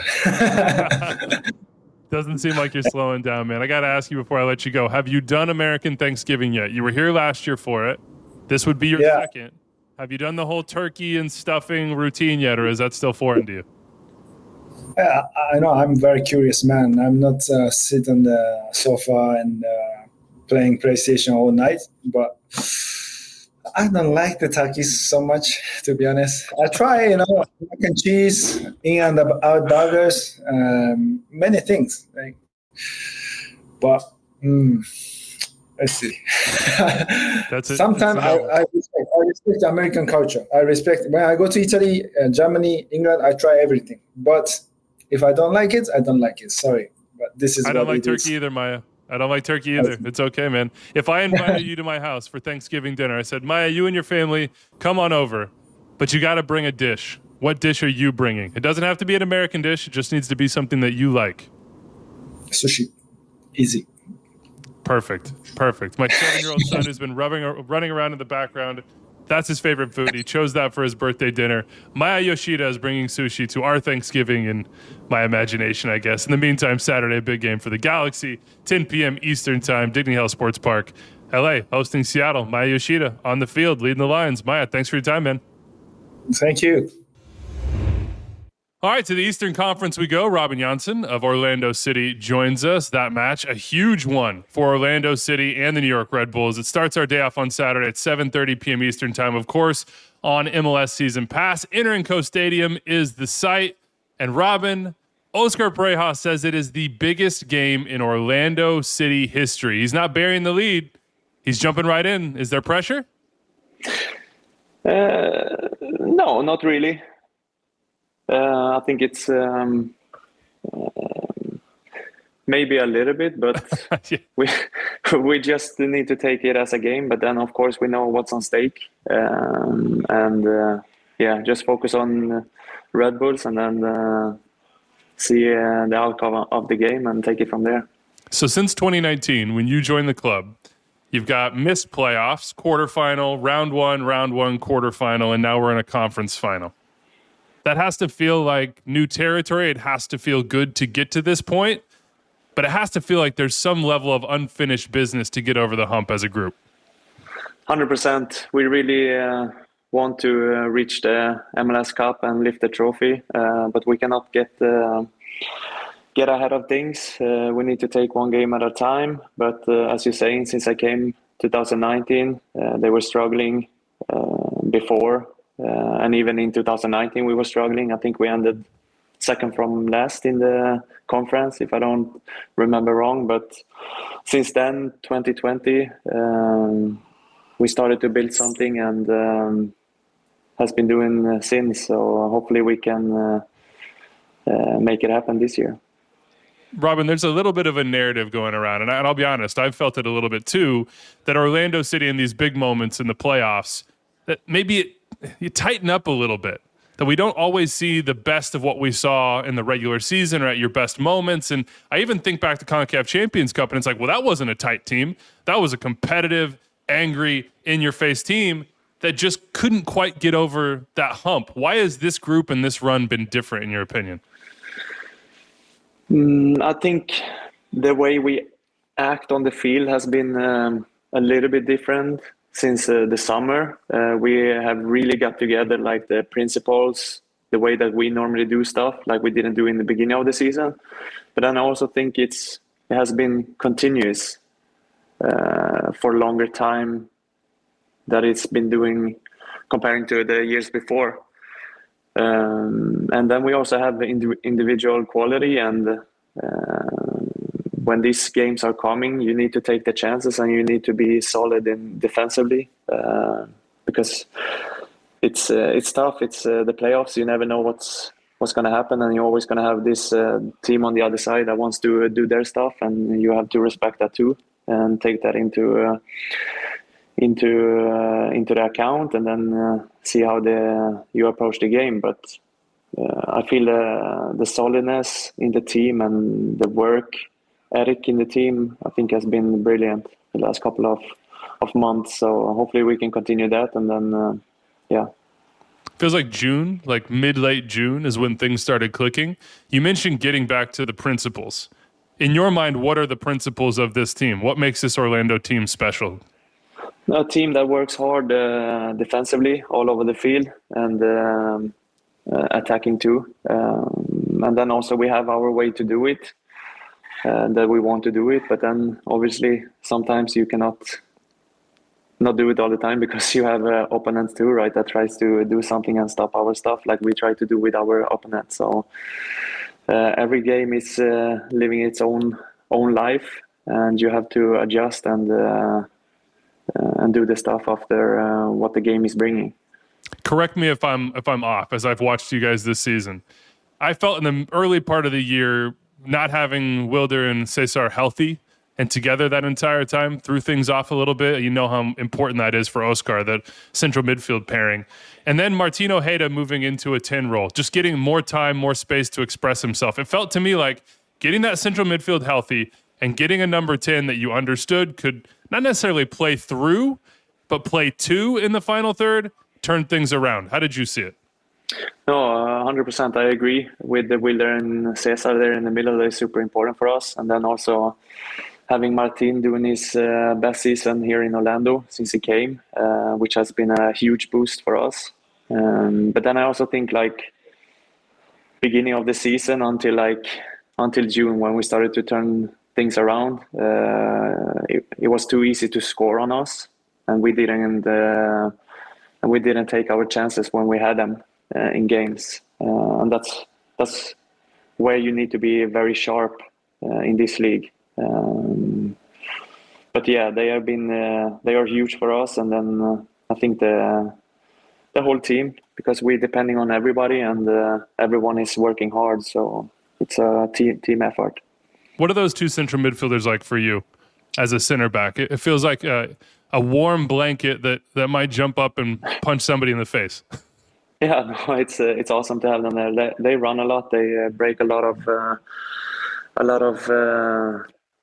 Doesn't seem like you're slowing down, man. I got to ask you before I let you go. Have you done American Thanksgiving yet? You were here last year for it. This would be your yeah. second. Have you done the whole turkey and stuffing routine yet, or is that still foreign to you? Yeah, I know. I'm a very curious man. I'm not uh, sitting on the sofa and uh, playing PlayStation all night, but I don't like the turkeys so much, to be honest. I try, you know, mac and cheese, in and out burgers, um, many things. Right? But mm, let's see. That's it. Sometimes I, I, respect, I respect American culture. I respect when I go to Italy, uh, Germany, England. I try everything. But if I don't like it, I don't like it. Sorry, but this is. I don't what like it turkey is. either, Maya. I don't like turkey either. It's okay, man. If I invited you to my house for Thanksgiving dinner, I said, Maya, you and your family, come on over, but you got to bring a dish. What dish are you bringing? It doesn't have to be an American dish. It just needs to be something that you like. Sushi, easy. Perfect. Perfect. My seven-year-old son has been rubbing, running around in the background. That's his favorite food. He chose that for his birthday dinner. Maya Yoshida is bringing sushi to our Thanksgiving in my imagination, I guess. In the meantime, Saturday, big game for the Galaxy, ten p.m. Eastern Time, Dignity Health Sports Park, L A, hosting Seattle. Maya Yoshida on the field, leading the Lions. Maya, thanks for your time, man. Thank you. All right, to the Eastern Conference we go. Robin Janssen of Orlando City joins us. That match, a huge one for Orlando City and the New York Red Bulls. It starts our day off on Saturday at seven thirty p.m. Eastern Time, of course, on M L S Season Pass. Interinco Stadium is the site. And Robin, Oscar Pareja says it is the biggest game in Orlando City history. He's not burying the lead. He's jumping right in. Is there pressure? Uh, no, not really. Uh, I think it's um, uh, maybe a little bit, but yeah. we we just need to take it as a game. But then, of course, we know what's on stake, um, and uh, yeah, just focus on Red Bulls and then uh, see uh, the outcome of the game and take it from there. So since twenty nineteen, when you joined the club, you've got missed playoffs, quarterfinal, round one, round one, quarterfinal, and now we're in a conference final. That has to feel like new territory. It has to feel good to get to this point, but it has to feel like there's some level of unfinished business to get over the hump as a group. one hundred percent. We really uh, want to uh, reach the M L S Cup and lift the trophy, uh, but we cannot get uh, get ahead of things. Uh, we need to take one game at a time. But uh, as you're saying, since I came twenty nineteen, uh, they were struggling uh, before. Uh, and even in two thousand nineteen, we were struggling. I think we ended second from last in the conference, if I don't remember wrong. But since then, twenty twenty, um, we started to build something and um, has been doing uh, since. So hopefully we can uh, uh, make it happen this year. Robin, there's a little bit of a narrative going around, and, I, and I'll be honest, I've felt it a little bit too, that Orlando City in these big moments in the playoffs, that maybe it, you tighten up a little bit, that we don't always see the best of what we saw in the regular season or at your best moments. And I even think back to CONCACAF Champions Cup, and it's like, well, that wasn't a tight team. That was a competitive, angry, in-your-face team that just couldn't quite get over that hump. Why has this group and this run been different, in your opinion? Mm, I think the way we act on the field has been um, a little bit different. Since uh, the summer, uh, we have really got together like the principles, the way that we normally do stuff, like we didn't do in the beginning of the season. But then I also think it's it has been continuous uh, for a longer time that it's been doing comparing to the years before. Um, and then we also have the ind- individual quality, and uh, when these games are coming, you need to take the chances and you need to be solid in defensively uh, because it's uh, it's tough. It's uh, the playoffs. You never know what's what's going to happen, and you're always going to have this uh, team on the other side that wants to uh, do their stuff, and you have to respect that too and take that into uh, into uh, into the account, and then uh, see how the you approach the game. But uh, I feel uh, the solidness in the team and the work ethic in the team, I think, has been brilliant the last couple of of months. So hopefully we can continue that, and then uh, yeah. Feels like June, like mid-late June is when things started clicking. You mentioned getting back to the principles. In your mind, what are the principles of this team? What makes this Orlando team special? A team that works hard uh, defensively all over the field and um, uh, attacking too. Um, and then also we have our way to do it, uh, that we want to do it. But then obviously sometimes you cannot not do it all the time because you have uh, opponents too, right, that tries to do something and stop our stuff like we try to do with our opponents. So uh, every game is uh, living its own own life, and you have to adjust and uh, uh, and do the stuff after uh, what the game is bringing. Correct me if I'm if I'm off, as I've watched you guys this season. I felt in the early part of the year, not having Wilder and Cesar healthy and together that entire time threw things off a little bit. You know how important that is for Oscar, that central midfield pairing. And then Martin Ojeda moving into a ten role, just getting more time, more space to express himself. It felt to me like getting that central midfield healthy and getting a number ten that you understood could not necessarily play through, but play to in the final third, turn things around. How did you see it? No, uh, one hundred percent I agree with the Wilder and Cesar there in the middle. They're super important for us. And then also having Martin doing his uh, best season here in Orlando since he came, uh, which has been a huge boost for us. Um, but then I also think like beginning of the season until like until June when we started to turn things around, uh, it, it was too easy to score on us, and we didn't uh, and we didn't take our chances when we had them uh, in games. Uh, and that's that's where you need to be very sharp uh, in this league. Um, but yeah, they have been uh, they are huge for us, and then uh, I think the the whole team, because we're depending on everybody, and uh, everyone is working hard, so it's a team team effort. What are those two central midfielders like for you as a center back? It, it feels like a, a warm blanket that, that might jump up and punch somebody in the face. Yeah, no, it's uh, it's awesome to have them there. They, they run a lot. They uh, break a lot of uh, a lot of. Uh,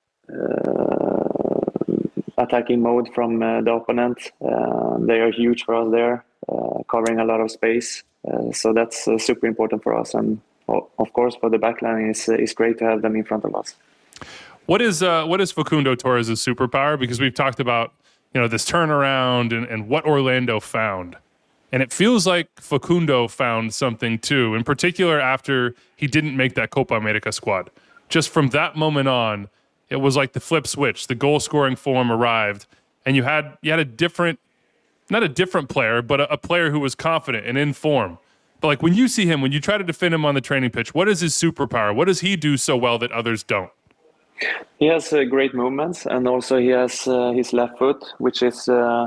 Uh, attacking mode from uh, the opponent. Uh, they are huge for us there, uh, covering a lot of space. Uh, so that's uh, super important for us. And oh, of course, for the backline, it's, uh, it's great to have them in front of us. What is uh, what is Facundo Torres' superpower? Because we've talked about, you know, this turnaround and, and what Orlando found. And it feels like Facundo found something too, in particular after he didn't make that Copa America squad. Just from that moment on, it was like the flip switch. The goal-scoring form arrived, and you had you had a different, not a different player, but a, a player who was confident and in form. But like when you see him, when you try to defend him on the training pitch, what is his superpower? What does he do so well that others don't? He has uh, great movements, and also he has uh, his left foot, which is uh,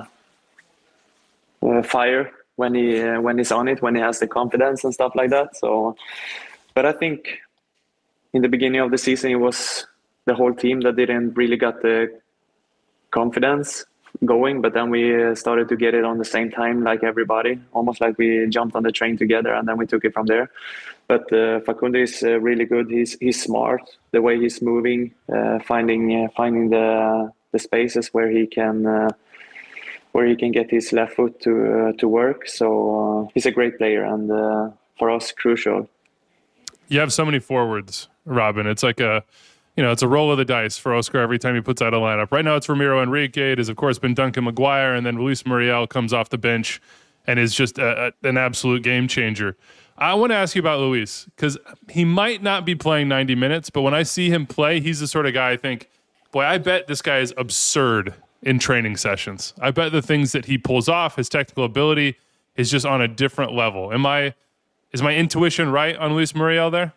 uh, fire when he uh, when he's on it, when he has the confidence and stuff like that. So, but I think in the beginning of the season, it was the whole team that didn't really got the confidence going, but then we started to get it on the same time, like everybody, almost like we jumped on the train together, and then we took it from there. But uh, Facundo is uh, really good. He's he's smart. The way he's moving, uh, finding uh, finding the the spaces where he can uh, where he can get his left foot to uh, to work. So uh, he's a great player, and uh, for us, crucial. You have so many forwards, Robin. It's like a You know, it's a roll of the dice for Oscar every time he puts out a lineup. Right now it's Ramiro Enrique. It has, of course, been Duncan Maguire, and then Luis Muriel comes off the bench and is just a, a, an absolute game changer. I want to ask you about Luis, because he might not be playing ninety minutes, but when I see him play, he's the sort of guy I think, boy, I bet this guy is absurd in training sessions. I bet the things that he pulls off, his technical ability, is just on a different level. Am I, is my intuition right on Luis Muriel there?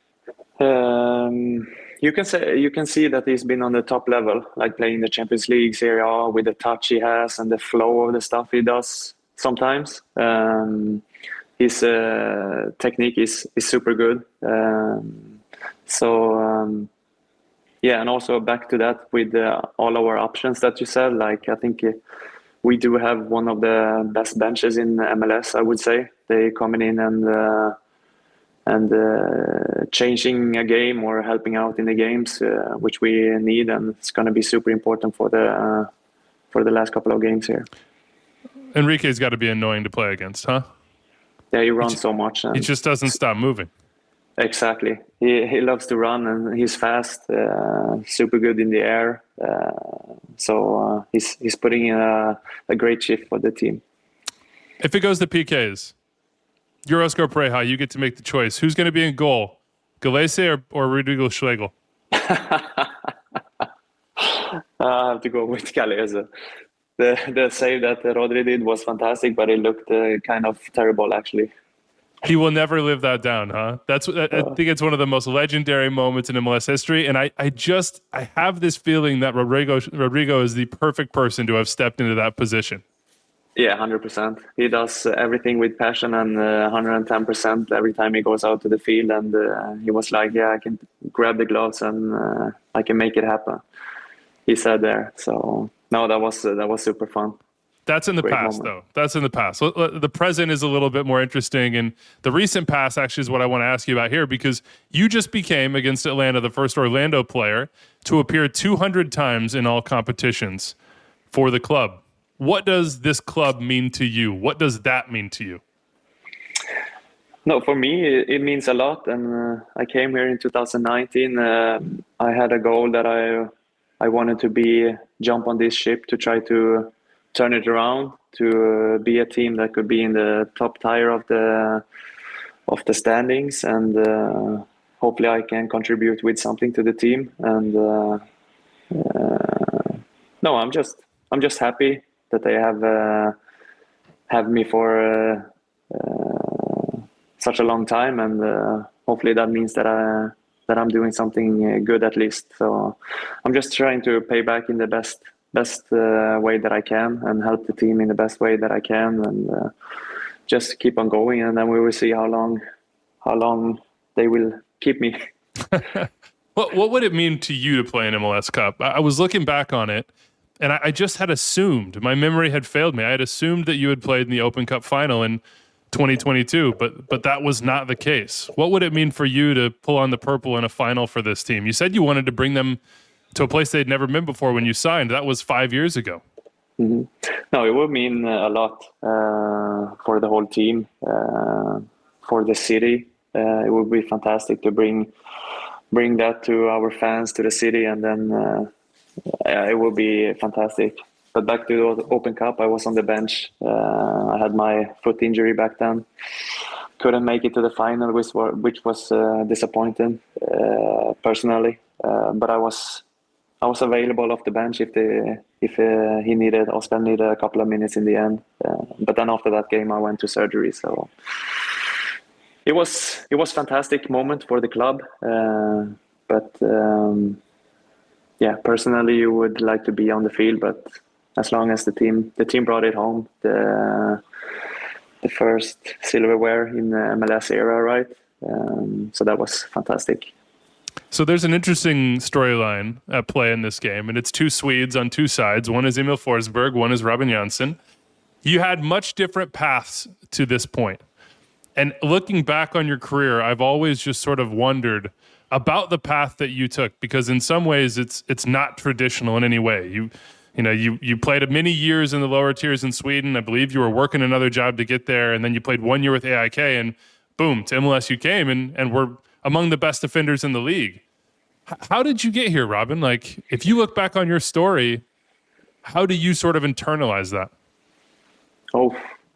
Um... You can say you can see that he's been on the top level, like playing the Champions League, Serie A, with the touch he has and the flow of the stuff he does. sometimes. Um, his uh, technique is, is super good. Um, so, um, yeah, and also back to that with uh, all our options that you said, like I think uh, we do have one of the best benches in M L S, I would say. They coming in and uh, and uh, changing a game or helping out in the games, uh, which we need, and it's going to be super important for the uh, for the last couple of games here. Enrique's got to be annoying to play against, huh? Yeah, he runs he, so much. He just doesn't stop moving. Exactly. He he loves to run, and he's fast, uh, super good in the air. Uh, so uh, he's he's putting in a, a great shift for the team. If it goes to P Ks, you're Oscar Pareja, you get to make the choice. Who's going to be in goal, Gallese or, or Rodrigo Schlegel? I have to go with Gallese. The the save that Rodri did was fantastic, but it looked uh, kind of terrible, actually. He will never live that down, huh? That's I, I think it's one of the most legendary moments in M L S history, and I, I just I have this feeling that Rodrigo Rodrigo is the perfect person to have stepped into that position. Yeah, one hundred percent. He does everything with passion and uh, one hundred ten percent every time he goes out to the field, and uh, he was like, yeah, I can grab the gloves and uh, I can make it happen. He said there. So no, that was uh, that was super fun. That's in the Great past, moment. though. That's in the past. The present is a little bit more interesting, and the recent past actually is what I want to ask you about here, because you just became, against Atlanta, the first Orlando player to appear two hundred times in all competitions for the club. What does this club mean to you? What does that mean to you? No, for me, it, it means a lot. And uh, I came here in two thousand nineteen. Uh, I had a goal that I I wanted to be jump on this ship to try to turn it around, to uh, be a team that could be in the top tier of the of the standings, and uh, hopefully I can contribute with something to the team. And uh, uh, no, I'm just I'm just happy that they have uh, have me for uh, uh, such a long time, and uh, hopefully that means that I that I'm doing something good at least. So I'm just trying to pay back in the best. best uh, way that I can and help the team in the best way that I can, and uh, just keep on going, and then we will see how long how long they will keep me. What what would it mean to you to play an M L S Cup? I was looking back on it, and I, I just had assumed, my memory had failed me, I had assumed that you had played in the Open Cup final in twenty twenty-two, but but that was not the case. What would it mean for you to pull on the purple in a final for this team? You said you wanted to bring them to a place they'd never been before when you signed. That was five years ago. Mm-hmm. No, it would mean a lot uh, for the whole team, uh, for the city. Uh, it would be fantastic to bring bring that to our fans, to the city, and then uh, it would be fantastic. But back to the Open Cup, I was on the bench. Uh, I had my foot injury back then. Couldn't make it to the final, which was, which was uh, disappointing uh, personally. Uh, but I was I was available off the bench if the if uh, he needed, Oscar needed a couple of minutes in the end. Uh, but then after that game, I went to surgery. So it was it was fantastic moment for the club. Uh, but um, yeah, personally, you would like to be on the field. But as long as the team the team brought it home, the the first silverware in the M L S era, right? Um, so that was fantastic. So there's an interesting storyline at play in this game, and it's two Swedes on two sides. One is Emil Forsberg, one is Robin Janssen. You had much different paths to this point. And looking back on your career, I've always just sort of wondered about the path that you took, because in some ways it's it's not traditional in any way. You you know, you you played many years in the lower tiers in Sweden. I believe you were working another job to get there, and then you played one year with A I K, and boom, to M L S you came, and and were among the best defenders in the league. How did you get here, Robin? Like, if you look back on your story, how do you sort of internalize that? Oh,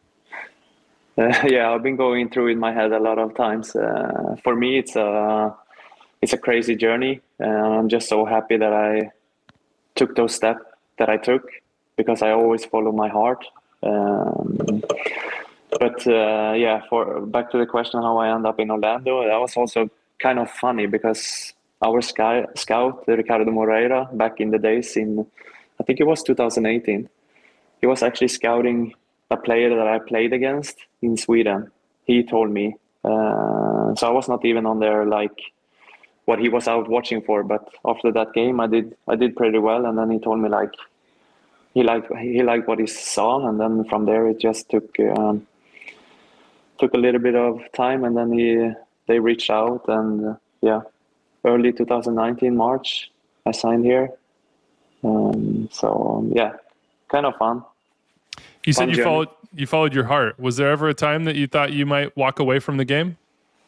uh, yeah, I've been going through in my head a lot of times. Uh, for me, it's a it's a crazy journey, and I'm just so happy that I took those steps that I took, because I always follow my heart. Um, but uh, yeah, for back to the question how I end up in Orlando, that was also kind of funny, because our sky, scout, Ricardo Moreira, back in the days in, I think it was two thousand eighteen, he was actually scouting a player that I played against in Sweden. He told me. Uh, so I was not even on there like what he was out watching for. But after that game, I did I did pretty well. And then he told me like he liked he liked what he saw. And then from there, it just took um, took a little bit of time. And then he they reached out. And uh, yeah, early twenty nineteen, March, I signed here. Um, so um, yeah, kind of fun. You said fun you journey. followed you followed your heart. Was there ever a time that you thought you might walk away from the game?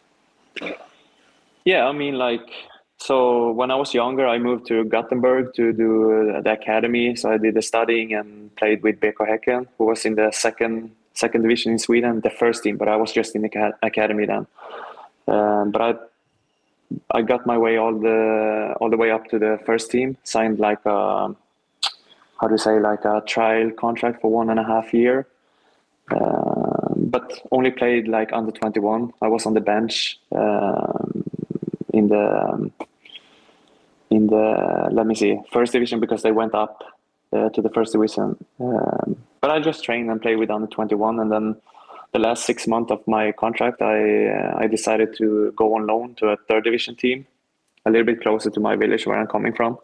Yeah, I mean, like, so when I was younger, I moved to Gothenburg to do uh, the academy. So I did the studying and played with B K Häcken, who was in the second second division in Sweden, the first team. But I was just in the ca- academy then. Um, but I I got my way all the all the way up to the first team. Signed like a how do you say like a trial contract for one and a half year. Uh, but only played like under twenty-one. I was on the bench um, in the um, in the let me see first division because they went up uh, to the first division. Um, but I just trained and played with under twenty-one, and then the last six months of my contract, I uh, I decided to go on loan to a third division team, a little bit closer to my village where I'm coming from.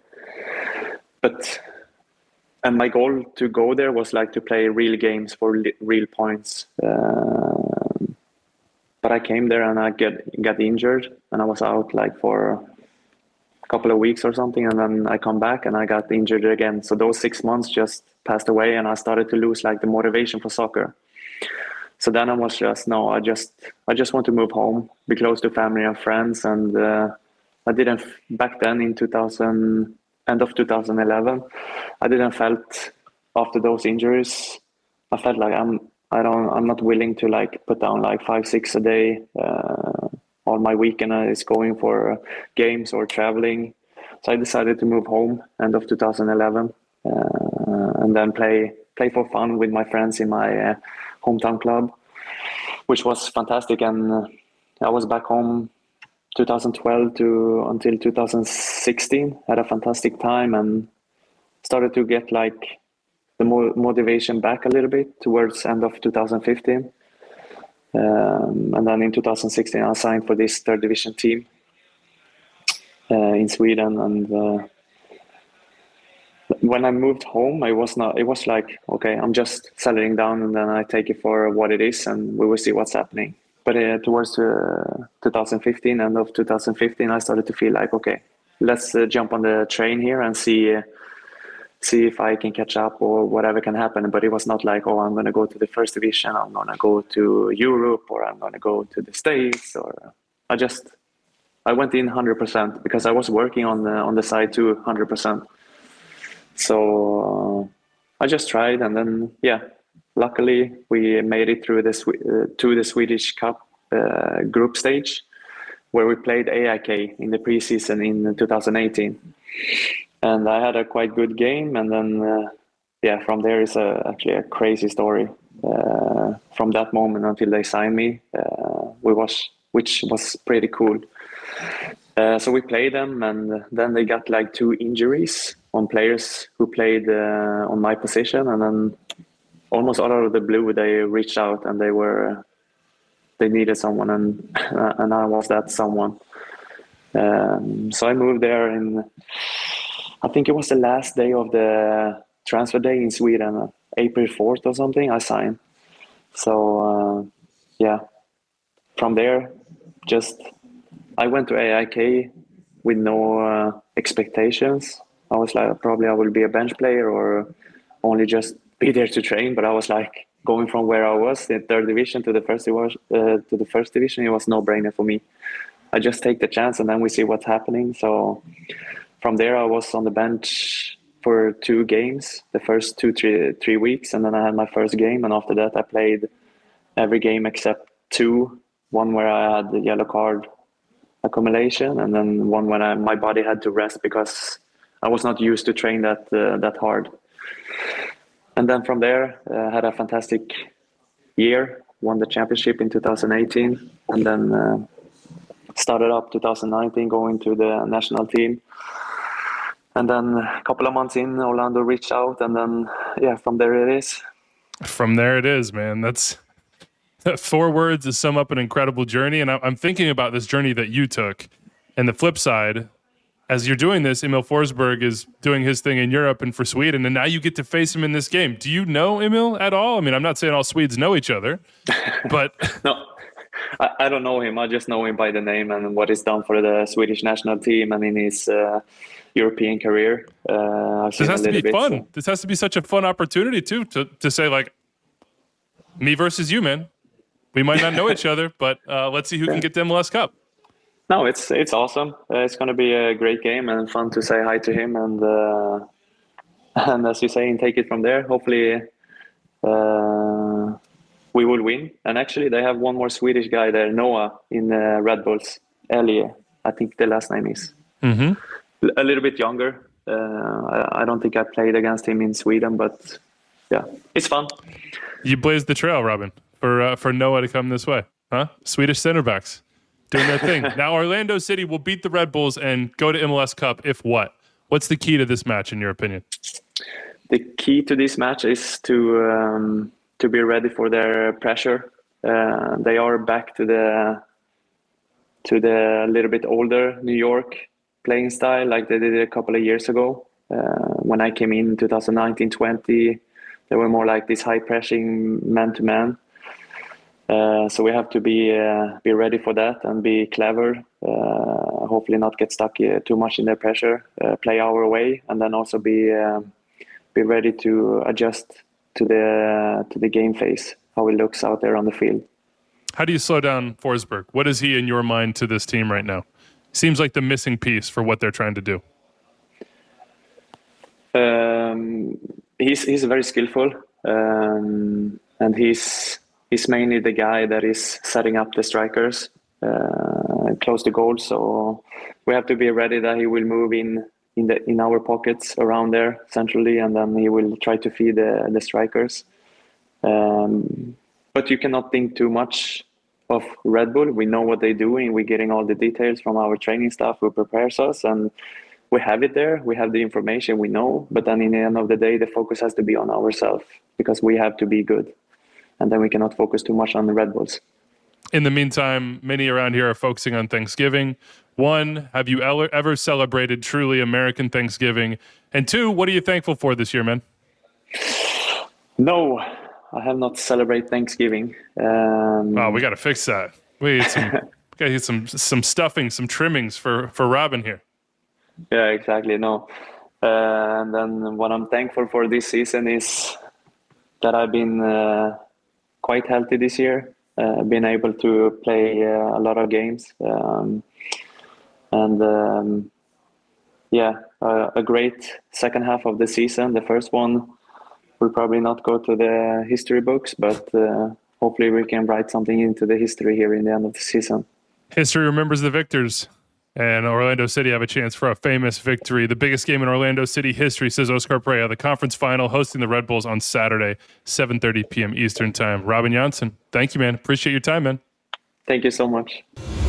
But And my goal to go there was like to play real games for li- real points. Uh, but I came there and I get got injured and I was out like for a couple of weeks or something. And then I come back and I got injured again. So those six months just passed away and I started to lose like the motivation for soccer. So then I was just, no, I just, I just want to move home, be close to family and friends. And uh, I didn't, back then in two thousand, end of two thousand eleven, I didn't felt after those injuries, I felt like I'm, I don't, I'm not willing to like put down like five, six a day. Uh, all my weekend is going for games or traveling. So I decided to move home end of two thousand eleven uh, and then play, play for fun with my friends in my uh, hometown club, which was fantastic. And uh, I was back home two thousand twelve to until two thousand sixteen, had a fantastic time and started to get like the mo- motivation back a little bit towards end of two thousand fifteen. Um, and then in two thousand sixteen, I signed for this third division team uh, in Sweden. And uh, when I moved home, I was not, it was like, okay, I'm just settling down and then I take it for what it is and we will see what's happening. But uh, towards uh, two thousand fifteen, end of two thousand fifteen, I started to feel like, okay, let's uh, jump on the train here and see uh, see if I can catch up or whatever can happen. But it was not like, oh, I'm going to go to the first division, I'm going to go to Europe, or I'm going to go to the States. Or I just, I went in one hundred percent because I was working on the, on the side too, one hundred percent. So uh, I just tried and then, yeah. Luckily, we made it through the uh, to the Swedish Cup uh, group stage, where we played A I K in the preseason in two thousand eighteen, and I had a quite good game. And then, uh, yeah, from there is a, actually a crazy story. Uh, from that moment until they signed me, uh, we was which was pretty cool. Uh, so we played them, and then they got like two injuries on players who played uh, on my position, and then. Almost out of the blue, they reached out and they were, they needed someone, and and I was that someone. Um, so I moved there in, I think it was the last day of the transfer day in Sweden, April fourth or something. I signed. So uh, yeah, from there, just I went to A I K with no uh, expectations. I was like, probably I will be a bench player or only just. Be there to train, but I was like going from where I was in third division to the first division. Uh, to the first division, it was no brainer for me. I just take the chance, and then we see what's happening. So from there, I was on the bench for two games, the first two three three weeks, and then I had my first game. And after that, I played every game except two. One where I had the yellow card accumulation, and then one when I, my body had to rest because I was not used to train that uh, that hard. And then from there, I uh, had a fantastic year, won the championship in two thousand eighteen, and then uh, started up two thousand nineteen, going to the national team. And then a couple of months in, Orlando reached out, and then, yeah, from there it is. From there it is, man. That's four words to sum up an incredible journey. And I'm thinking about this journey that you took. And the flip side, as you're doing this, Emil Forsberg is doing his thing in Europe and for Sweden, and now you get to face him in this game. Do you know Emil at all? I mean, I'm not saying all Swedes know each other, but... No, I, I don't know him. I just know him by the name and what he's done for the Swedish national team and in his uh, European career. Uh, this has to be bit, fun. So. This has to be such a fun opportunity, too, to, to say, like, me versus you, man. We might not know each other, but uh, let's see who can get the M L S Cup. No, it's it's awesome. Uh, it's going to be a great game and fun to say hi to him. And uh, and as you say, and take it from there. Hopefully uh, we will win. And actually, they have one more Swedish guy there, Noah, in uh, Red Bulls. Elie, I think the last name is. Mm-hmm. A little bit younger. Uh, I, I don't think I played against him in Sweden, but yeah, it's fun. You blazed the trail, Robin. For uh, for Noah to come this way, huh? Swedish center backs doing their thing. Now Orlando City will beat the Red Bulls and go to M L S Cup. If what? What's the key to this match, in your opinion? The key to this match is to um, to be ready for their pressure. Uh, they are back to the to the little bit older New York playing style, like they did a couple of years ago. Uh, when I came in twenty nineteen twenty, they were more like this high pressing man to man. Uh, so we have to be uh, be ready for that and be clever. Uh, hopefully, not get stuck uh, too much in their pressure. Uh, play our way, and then also be uh, be ready to adjust to the to the game phase, how it looks out there on the field. How do you slow down Forsberg? What is he in your mind to this team right now? Seems like the missing piece for what they're trying to do. Um, he's he's very skillful, um, and he's. He's mainly the guy that is setting up the strikers uh, close to goal. So we have to be ready that he will move in in the in our pockets around there centrally, and then he will try to feed the the strikers. Um, but you cannot think too much of Red Bull. We know what they're doing. We're getting all the details from our training staff who prepares us, and we have it there. We have the information we know. But then in the end of the day, the focus has to be on ourselves because we have to be good. And then we cannot focus too much on the Red Bulls. In the meantime, many around here are focusing on Thanksgiving. One, have you ever celebrated truly American Thanksgiving? And two, what are you thankful for this year, man? No, I have not celebrated Thanksgiving. Um, oh, we got to fix that. We need some, got to get some some stuffing, some trimmings for, for Robin here. Yeah, exactly. No. Uh, and then what I'm thankful for this season is that I've been... Uh, quite healthy this year, uh, been able to play uh, a lot of games. Um, and um, yeah, uh, a great second half of the season. The first one will probably not go to the history books, but uh, hopefully we can write something into the history here in the end of the season. History remembers the victors. And Orlando City have a chance for a famous victory. The biggest game in Orlando City history, says Oscar Pereira. The conference final hosting the Red Bulls on Saturday, seven thirty p.m. Eastern time. Robin Janssen, thank you, man. Appreciate your time, man. Thank you so much.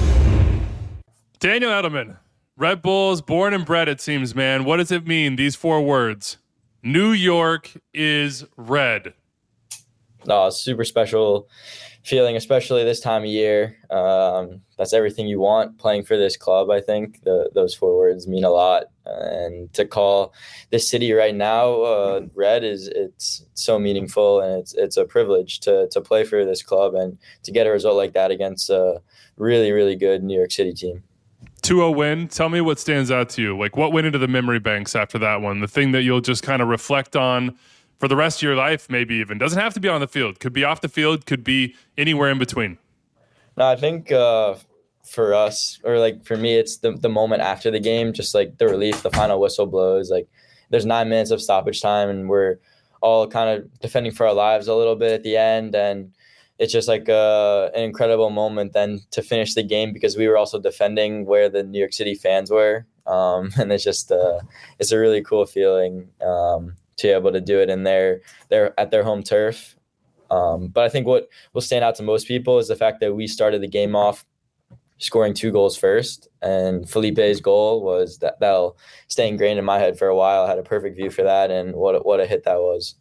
Daniel Edelman, Red Bulls, born and bred, it seems, man. What does it mean, these four words? New York is red. No, it's super special feeling, especially this time of year. Um, that's everything you want playing for this club. I think the, those four words mean a lot. And to call this city right now uh, red is it's so meaningful, and it's it's a privilege to to play for this club and to get a result like that against a really, really good New York City team. two oh win. Tell me what stands out to you. Like, what went into the memory banks after that one? The thing that you'll just kind of reflect on for the rest of your life, maybe even. Doesn't have to be on the field. Could be off the field. Could be anywhere in between. No, I think uh, for us, or like for me, it's the, the moment after the game, just like the relief, the final whistle blows. Like there's nine minutes of stoppage time, and we're all kind of defending for our lives a little bit at the end. And it's just like uh, an incredible moment then to finish the game, because we were also defending where the New York City fans were. Um, and it's just uh, it's a really cool feeling um, to be able to do it in their, their at their home turf. Um, but I think what will stand out to most people is the fact that we started the game off scoring two goals first, and Felipe's goal was that that'll stay ingrained in my head for a while. I had a perfect view for that, and what what a hit that was.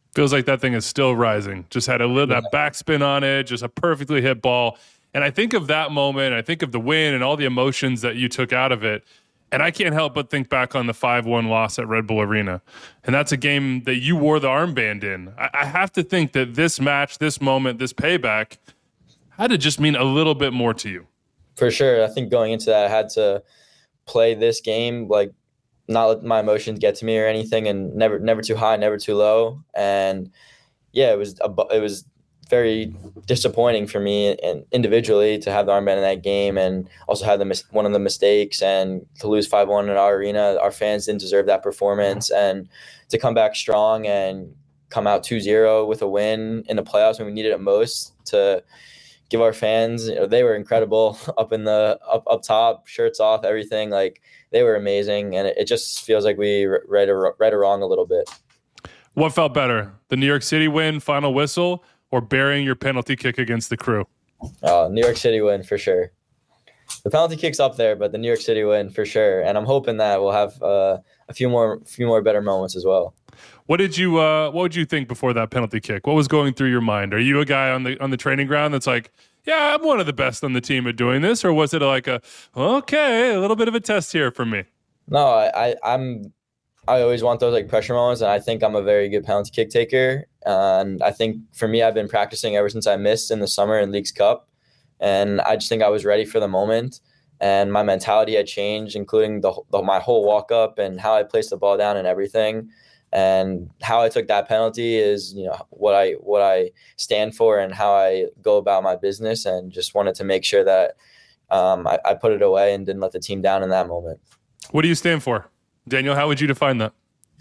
Feels like that thing is still rising. Just had a little yeah. that backspin on it, just a perfectly hit ball. And I think of that moment, I think of the win and all the emotions that you took out of it. And I can't help but think back on the five one loss at Red Bull Arena. And that's a game that you wore the armband in. I, I have to think that this match, this moment, this payback had to just mean a little bit more to you. For sure. I think going into that, I had to play this game, like not let my emotions get to me or anything, and never never too high, never too low. And yeah, it was a, it was very disappointing for me and individually to have the armband in that game, and also had the mis- one of the mistakes, and to lose five one in our arena. Our fans didn't deserve that performance, and to come back strong and come out two zero with a win in the playoffs when we needed it most, to give our fans, you know, they were incredible up in the up up top, shirts off, everything. Like, they were amazing, and it, it just feels like we right or right or wrong a little bit. What felt better, the New York City win, final whistle, or burying your penalty kick against the Crew? Oh, New York City win for sure. The penalty kick's up there, but the New York City win for sure. And I'm hoping that we'll have uh, a few more, few more better moments as well. What did you, uh, what would you think before that penalty kick? What was going through your mind? Are you a guy on the on the training ground that's like, yeah, I'm one of the best on the team at doing this, or was it like a, okay, a little bit of a test here for me? No, I, I I'm. I always want those like pressure moments, and I think I'm a very good penalty kick taker. Uh, and I think for me, I've been practicing ever since I missed in the summer in Leagues Cup, and I just think I was ready for the moment. And my mentality had changed, including the, the my whole walk up and how I placed the ball down and everything. And how I took that penalty is, you know, what I what I stand for and how I go about my business. And just wanted to make sure that um, I, I put it away and didn't let the team down in that moment. What do you stand for? Daniel, how would you define that?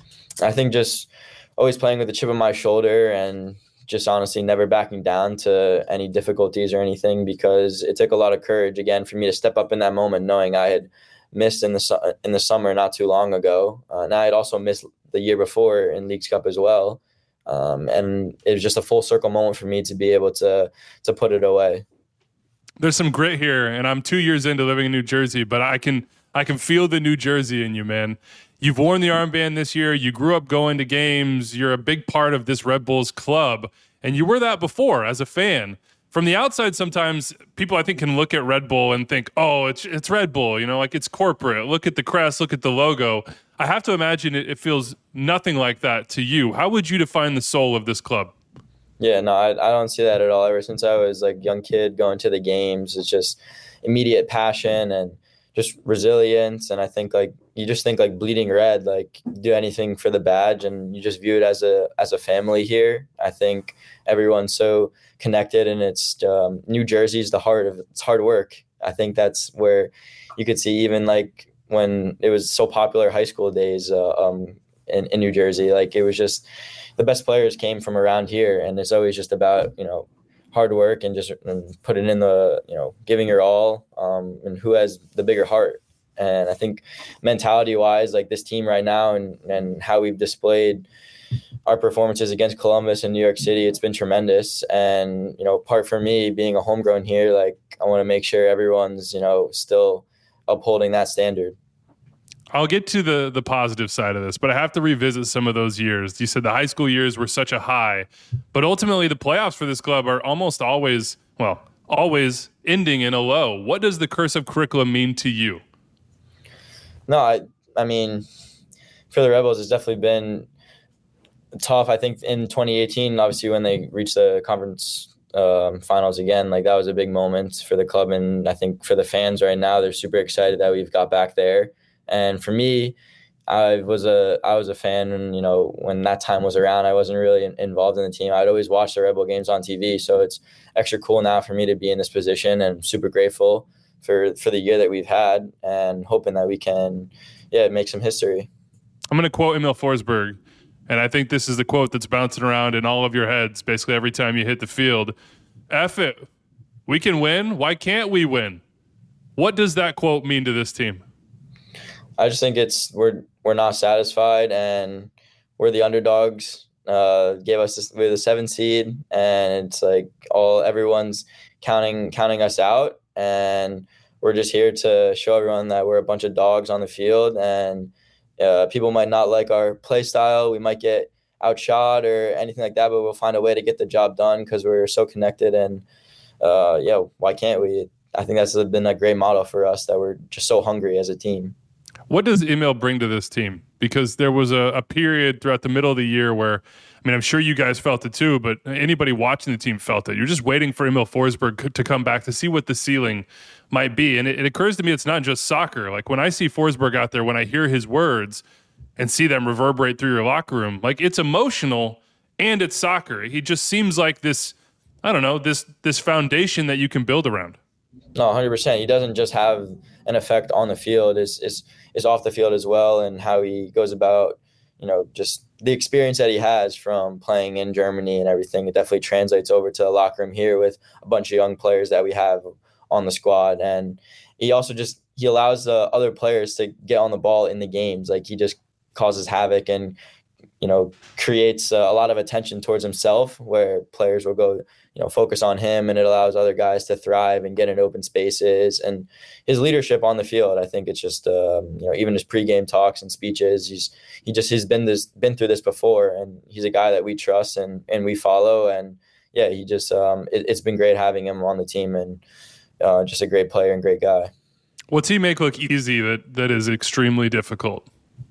I think just always playing with a chip on my shoulder and just honestly never backing down to any difficulties or anything, because it took a lot of courage, again, for me to step up in that moment, knowing I had missed in the su- in the summer not too long ago. Uh, and I had also missed the year before in Leagues Cup as well. Um, and it was just a full circle moment for me to be able to to put it away. There's some grit here, and I'm two years into living in New Jersey, but I can I can feel the New Jersey in you, man. You've worn the armband this year. You grew up going to games. You're a big part of this Red Bulls club, and you were that before as a fan. From the outside, sometimes people, I think, can look at Red Bull and think, oh, it's it's Red Bull, you know, like it's corporate. Look at the crest, look at the logo. I have to imagine it, it feels nothing like that to you. How would you define the soul of this club? Yeah, no, I, I don't see that at all. Ever since I was like a young kid going to the games, it's just immediate passion and just resilience. And I think like you just think like bleeding red, like do anything for the badge, and you just view it as a as a family here. I think everyone's so connected, and it's um, New Jersey's the heart of it's hard work. I think that's where you could see even like when it was so popular high school days uh, um, in, in New Jersey, like it was just the best players came from around here, and it's always just about, you know, hard work and just and putting in the, you know, giving your all, um, and who has the bigger heart. And I think mentality wise, like this team right now and, and how we've displayed our performances against Columbus and New York City, it's been tremendous. And, you know, part for me being a homegrown here, like I want to make sure everyone's, you know, still upholding that standard. I'll get to the the positive side of this, but I have to revisit some of those years. You said the high school years were such a high, but ultimately the playoffs for this club are almost always, well, always ending in a low. What does the curse of curriculum mean to you? No, I I mean, for the Rebels, it's definitely been tough. I think in twenty eighteen, obviously when they reached the conference um, finals again, like that was a big moment for the club. And I think for the fans right now, they're super excited that we've got back there. And for me, I was a I was a fan, and you know, when that time was around, I wasn't really in, involved in the team. I'd always watch the Red Bull games on T V, so it's extra cool now for me to be in this position, and I'm super grateful for for the year that we've had, and hoping that we can, yeah, make some history. I'm going to quote Emil Forsberg, and I think this is the quote that's bouncing around in all of your heads basically every time you hit the field. F it, we can win. Why can't we win? What does that quote mean to this team? I just think it's we're we're not satisfied, and we're the underdogs. Uh, gave us this, we're the seventh seed, and it's like all everyone's counting counting us out, and we're just here to show everyone that we're a bunch of dogs on the field. And uh, people might not like our play style. We might get outshot or anything like that, but we'll find a way to get the job done because we're so connected. And uh, yeah, why can't we? I think that's been a great model for us, that we're just so hungry as a team. What does Emil bring to this team? Because there was a, a period throughout the middle of the year where, I mean, I'm sure you guys felt it too, but anybody watching the team felt it. You're just waiting for Emil Forsberg to come back to see what the ceiling might be. And it, it occurs to me it's not just soccer. Like when I see Forsberg out there, when I hear his words and see them reverberate through your locker room, like it's emotional and it's soccer. He just seems like this, I don't know, this this foundation that you can build around. No, one hundred percent. He doesn't just have an effect on the field. It's, it's, it's off the field as well, and how he goes about, you know, just the experience that he has from playing in Germany and everything. It definitely translates over to the locker room here with a bunch of young players that we have on the squad. And he also just, he allows the other players to get on the ball in the games. Like he just causes havoc and, you know, creates a lot of attention towards himself, where players will go, you know, focus on him, and it allows other guys to thrive and get in open spaces. And his leadership on the field, I think it's just, um, you know, even his pregame talks and speeches, he's, he just, he's been this, been through this before, and he's a guy that we trust and, and we follow. And yeah, he just, um, it, it's been great having him on the team, and uh, just a great player and great guy. What's he make look easy that, that is extremely difficult?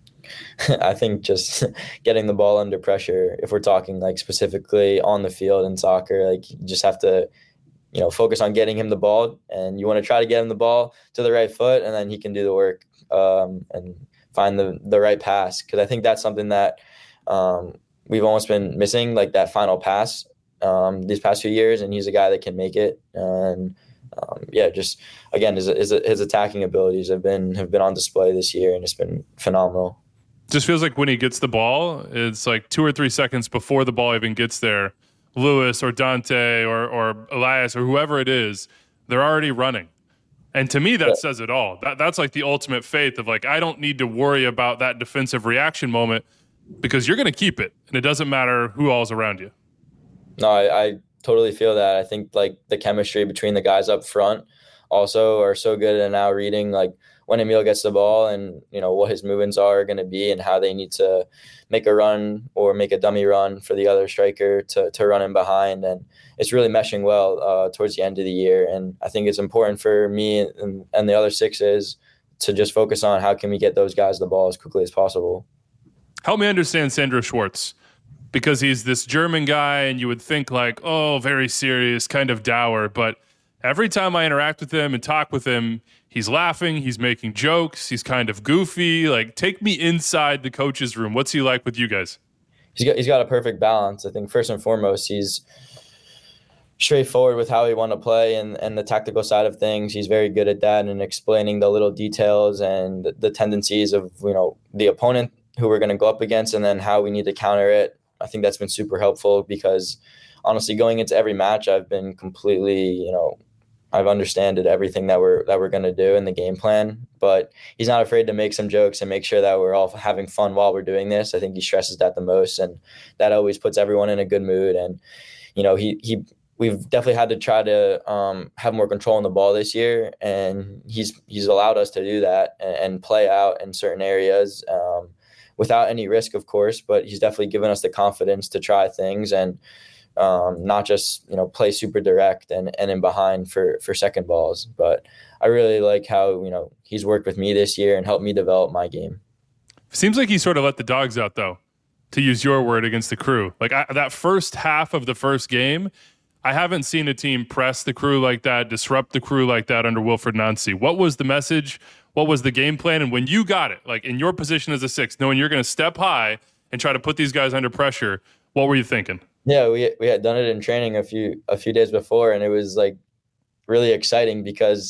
I think just getting the ball under pressure, if we're talking like specifically on the field in soccer, like you just have to, you know, focus on getting him the ball, and you want to try to get him the ball to the right foot, and then he can do the work um, and find the, the right pass. Because I think that's something that um, we've almost been missing, like that final pass um, these past few years, and he's a guy that can make it. And um, yeah, just again, his, his, his attacking abilities have been have been on display this year, and it's been phenomenal. Just feels like when he gets the ball, it's like two or three seconds before the ball even gets there, Lewis or Dante or or Elias or whoever it is, they're already running. And to me, that yeah. says it all. That That's like the ultimate faith of like, I don't need to worry about that defensive reaction moment because you're going to keep it. And it doesn't matter who all's around you. No, I, I totally feel that. I think like the chemistry between the guys up front also are so good at now reading like when Emil gets the ball and, you know, what his movements are going to be and how they need to make a run or make a dummy run for the other striker to, to run in behind. And it's really meshing well uh, towards the end of the year. And I think it's important for me and, and the other sixes to just focus on how can we get those guys the ball as quickly as possible. Help me understand Sandro Schwartz, because he's this German guy and you would think like, oh, very serious, kind of dour. But every time I interact with him and talk with him, he's laughing, he's making jokes, he's kind of goofy. Like, take me inside the coach's room. What's he like with you guys? He's got, he's got a perfect balance. I think first and foremost, he's straightforward with how he want to play and, and the tactical side of things. He's very good at that and explaining the little details and the, the tendencies of, you know, the opponent who we're going to go up against and then how we need to counter it. I think that's been super helpful because honestly, going into every match, I've been completely, you know, I've understood everything that we're that we're going to do in the game plan, but he's not afraid to make some jokes and make sure that we're all having fun while we're doing this. I think he stresses that the most, and that always puts everyone in a good mood. And, you know, he he we've definitely had to try to um, have more control on the ball this year, and he's he's allowed us to do that and, and play out in certain areas um, without any risk, of course, but he's definitely given us the confidence to try things and Um, not just, you know, play super direct and, and in behind for, for second balls. But I really like how, you know, he's worked with me this year and helped me develop my game. Seems like he sort of let the dogs out, though, to use your word, against the Crew. Like I, that first half of the first game, I haven't seen a team press the Crew like that, disrupt the Crew like that under Wilfried Nancy. What was the message? What was the game plan? And when you got it, like in your position as a six, knowing you're going to step high and try to put these guys under pressure, what were you thinking? Yeah, we we had done it in training a few a few days before, and it was like really exciting because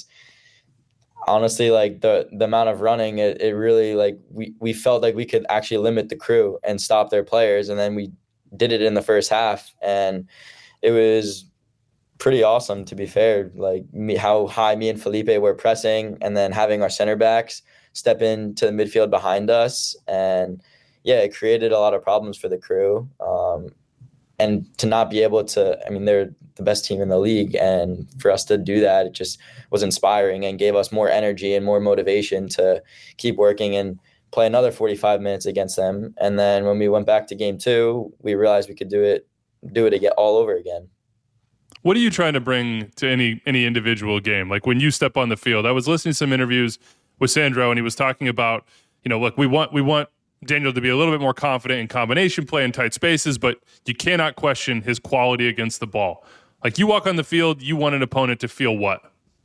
honestly, like the the amount of running, it, it really like we, we felt like we could actually limit the Crew and stop their players, and then we did it in the first half, and it was pretty awesome, to be fair. Like me, how high me and Felipe were pressing, and then having our center backs step into the midfield behind us, and yeah, it created a lot of problems for the Crew. Um, And to not be able to, I mean, they're the best team in the league. And for us to do that, it just was inspiring and gave us more energy and more motivation to keep working and play another forty-five minutes against them. And then when we went back to game two, we realized we could do it, do it again, all over again. What are you trying to bring to any any individual game? Like when you step on the field, I was listening to some interviews with Sandro, and he was talking about, you know, look, we want we want Daniel to be a little bit more confident in combination play in tight spaces, but you cannot question his quality against the ball. Like you walk on the field, you want an opponent to feel what?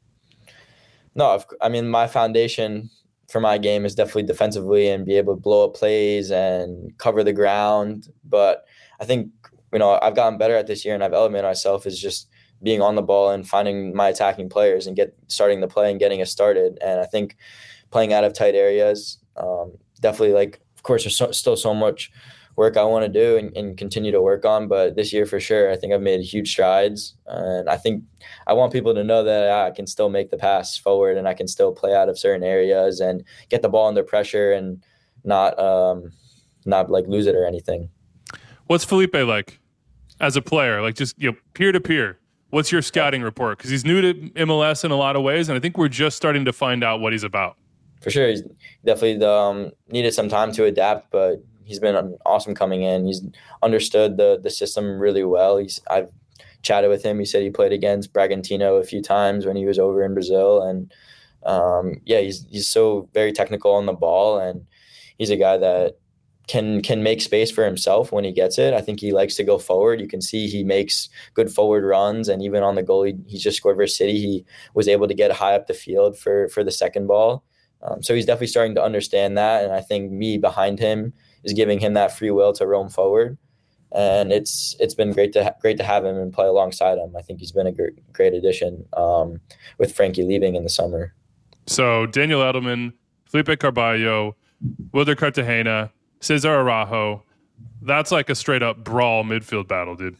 No, I mean, my foundation for my game is definitely defensively and be able to blow up plays and cover the ground. But I think, you know, I've gotten better at this year and I've elevated myself is just being on the ball and finding my attacking players and get starting the play and getting us started. And I think playing out of tight areas, um, definitely like, of course, there's so, still so much work I want to do and, and continue to work on. But this year for sure, I think I've made huge strides. And I think I want people to know that I can still make the pass forward and I can still play out of certain areas and get the ball under pressure and not um, not like lose it or anything. What's Felipe like as a player? Like just, you know, peer to peer. What's your scouting report? Because he's new to M L S in a lot of ways, and I think we're just starting to find out what he's about. For sure, he's definitely um, needed some time to adapt, but he's been awesome coming in. He's understood the the system really well. He's I've chatted with him. He said he played against Bragantino a few times when he was over in Brazil, and um, yeah, he's he's so very technical on the ball, and he's a guy that can can make space for himself when he gets it. I think he likes to go forward. You can see he makes good forward runs, and even on the goal he, he just scored versus City, he was able to get high up the field for for the second ball. Um, so he's definitely starting to understand that, and I think me behind him is giving him that free will to roam forward. And it's it's been great to ha- great to have him and play alongside him. I think he's been a great, great addition um, with Frankie leaving in the summer. So Daniel Edelman, Felipe Carvalho, Wilder Cartagena, Cesar Araujo. That's like a straight up brawl midfield battle, dude.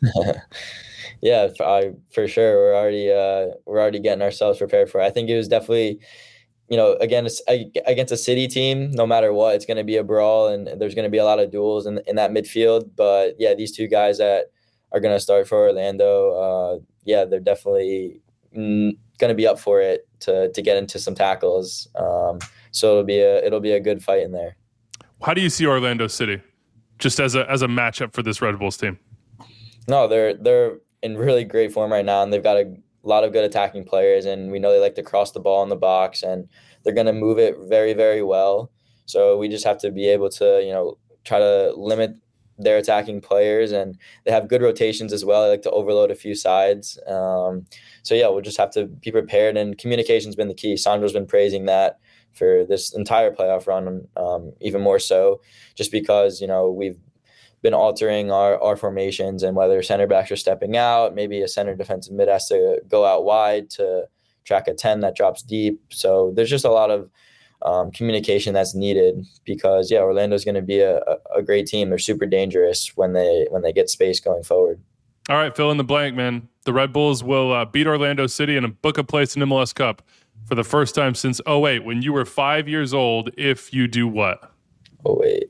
Yeah, I, for sure. We're already uh, we're already getting ourselves prepared for it. I think it was definitely, you know, again, against a City team, no matter what, it's going to be a brawl and there's going to be a lot of duels in, in that midfield. But yeah, these two guys that are going to start for Orlando, uh, yeah, they're definitely going to be up for it to to get into some tackles. Um, so it'll be a it'll be a good fight in there. How do you see Orlando City, just as a as a matchup for this Red Bulls team? No, they're they're in really great form right now, and they've got a lot of good attacking players, and we know they like to cross the ball in the box, and they're going to move it very, very well. So we just have to be able to, you know, try to limit their attacking players, and they have good rotations as well. They like to overload a few sides. Um, so yeah, we'll just have to be prepared, and communication's been the key. Sandro's been praising that for this entire playoff run, um, even more so, just because, you know, we've been altering our, our formations, and whether center backs are stepping out, maybe a center defensive mid has to go out wide to track a ten that drops deep. So there's just a lot of um, communication that's needed because, yeah, Orlando's going to be a, a great team. They're super dangerous when they when they get space going forward. All right, fill in the blank, man. The Red Bulls will uh, beat Orlando City and book a place in M L S Cup for the first time since oh eight, when you were five years old, if you do what? oh eight.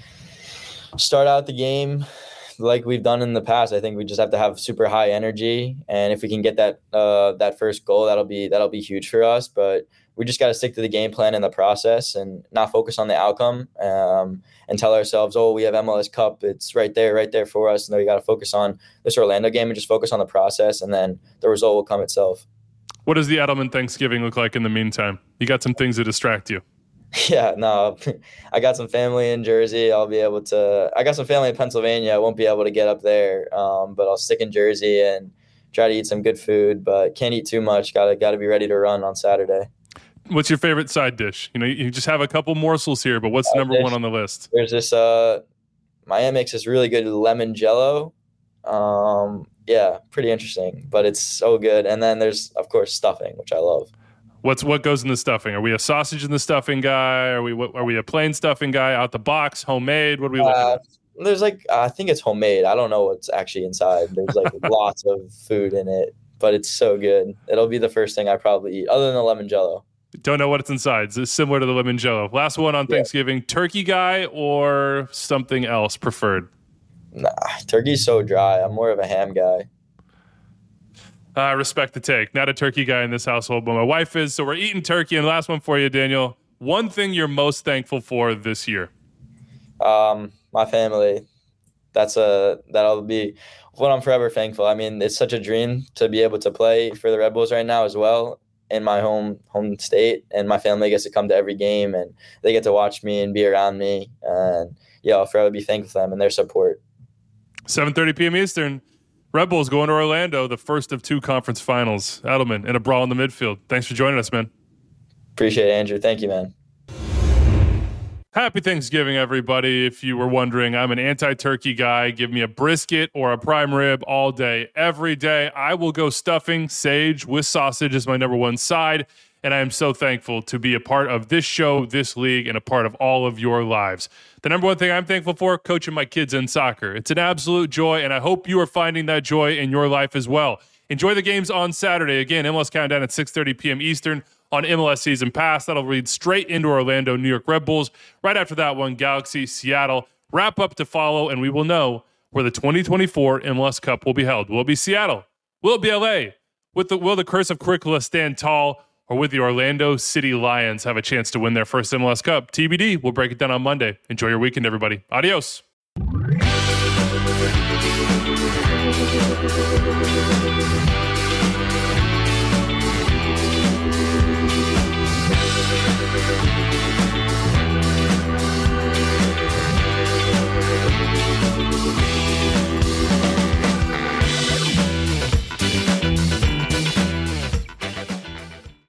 Start out the game like we've done in the past. I think we just have to have super high energy, and if we can get that uh, that first goal, that'll be that'll be huge for us. But we just got to stick to the game plan in the process and not focus on the outcome, um, and tell ourselves, oh, we have M L S Cup. It's right there, right there for us. No, we got to focus on this Orlando game and just focus on the process, and then the result will come itself. What does the Edelman Thanksgiving look like in the meantime? You got some things to distract you. Yeah, no, I got some family in Jersey. I'll be able to, I got some family in Pennsylvania. I won't be able to get up there, um, but I'll stick in Jersey and try to eat some good food, but can't eat too much. Got to, got to be ready to run on Saturday. What's your favorite side dish? You know, you just have a couple morsels here, but what's side number dish, one on the list? There's this, uh, Miami makes this really good lemon jello. Um, yeah, pretty interesting, but it's so good. And then there's, of course, stuffing, which I love. What's what goes in the stuffing? Are we a sausage in the stuffing guy? Are we what, are we a plain stuffing guy? Out the box, homemade? What are we looking uh, at? There's like uh, I think it's homemade. I don't know what's actually inside. There's like lots of food in it, but it's so good. It'll be the first thing I probably eat, other than the lemon jello. Don't know what it's inside. It's similar to the lemon jello. Last one on Thanksgiving: yeah. Turkey guy or something else preferred? Nah, turkey's so dry. I'm more of a ham guy. I uh, respect the take. Not a turkey guy in this household, but my wife is, so we're eating turkey. And last one for you, Daniel. one thing you're most thankful for this year? Um, my family. That's a that'll be what I'm forever thankful. I mean, it's such a dream to be able to play for the Red Bulls right now as well in my home home state, and my family gets to come to every game and they get to watch me and be around me. And yeah, I'll forever be thankful for them and their support. seven thirty p.m. Eastern. Red Bulls going to Orlando, the first of two conference finals. Adelman in a brawl in the midfield. Thanks for joining us, man. Appreciate it, Andrew. Thank you, man. Happy Thanksgiving, everybody. If you were wondering, I'm an anti-turkey guy. Give me a brisket or a prime rib all day, every day. I will go stuffing, sage with sausage as my number one side. And I am so thankful to be a part of this show, this league, and a part of all of your lives. The number one thing I'm thankful for, coaching my kids in soccer. It's an absolute joy, and I hope you are finding that joy in your life as well. Enjoy the games on Saturday. Again, M L S Countdown at six thirty p.m. Eastern on M L S Season Pass. That'll lead straight into Orlando, New York Red Bulls. Right after that one, Galaxy, Seattle. Wrap up to follow, and we will know where the twenty twenty-four M L S Cup will be held. Will it be Seattle? Will it be L A? With the, will the curse of curricula stand tall? Or with the Orlando City Lions have a chance to win their first M L S Cup? T B D. We'll break it down on Monday. Enjoy your weekend, everybody. Adios.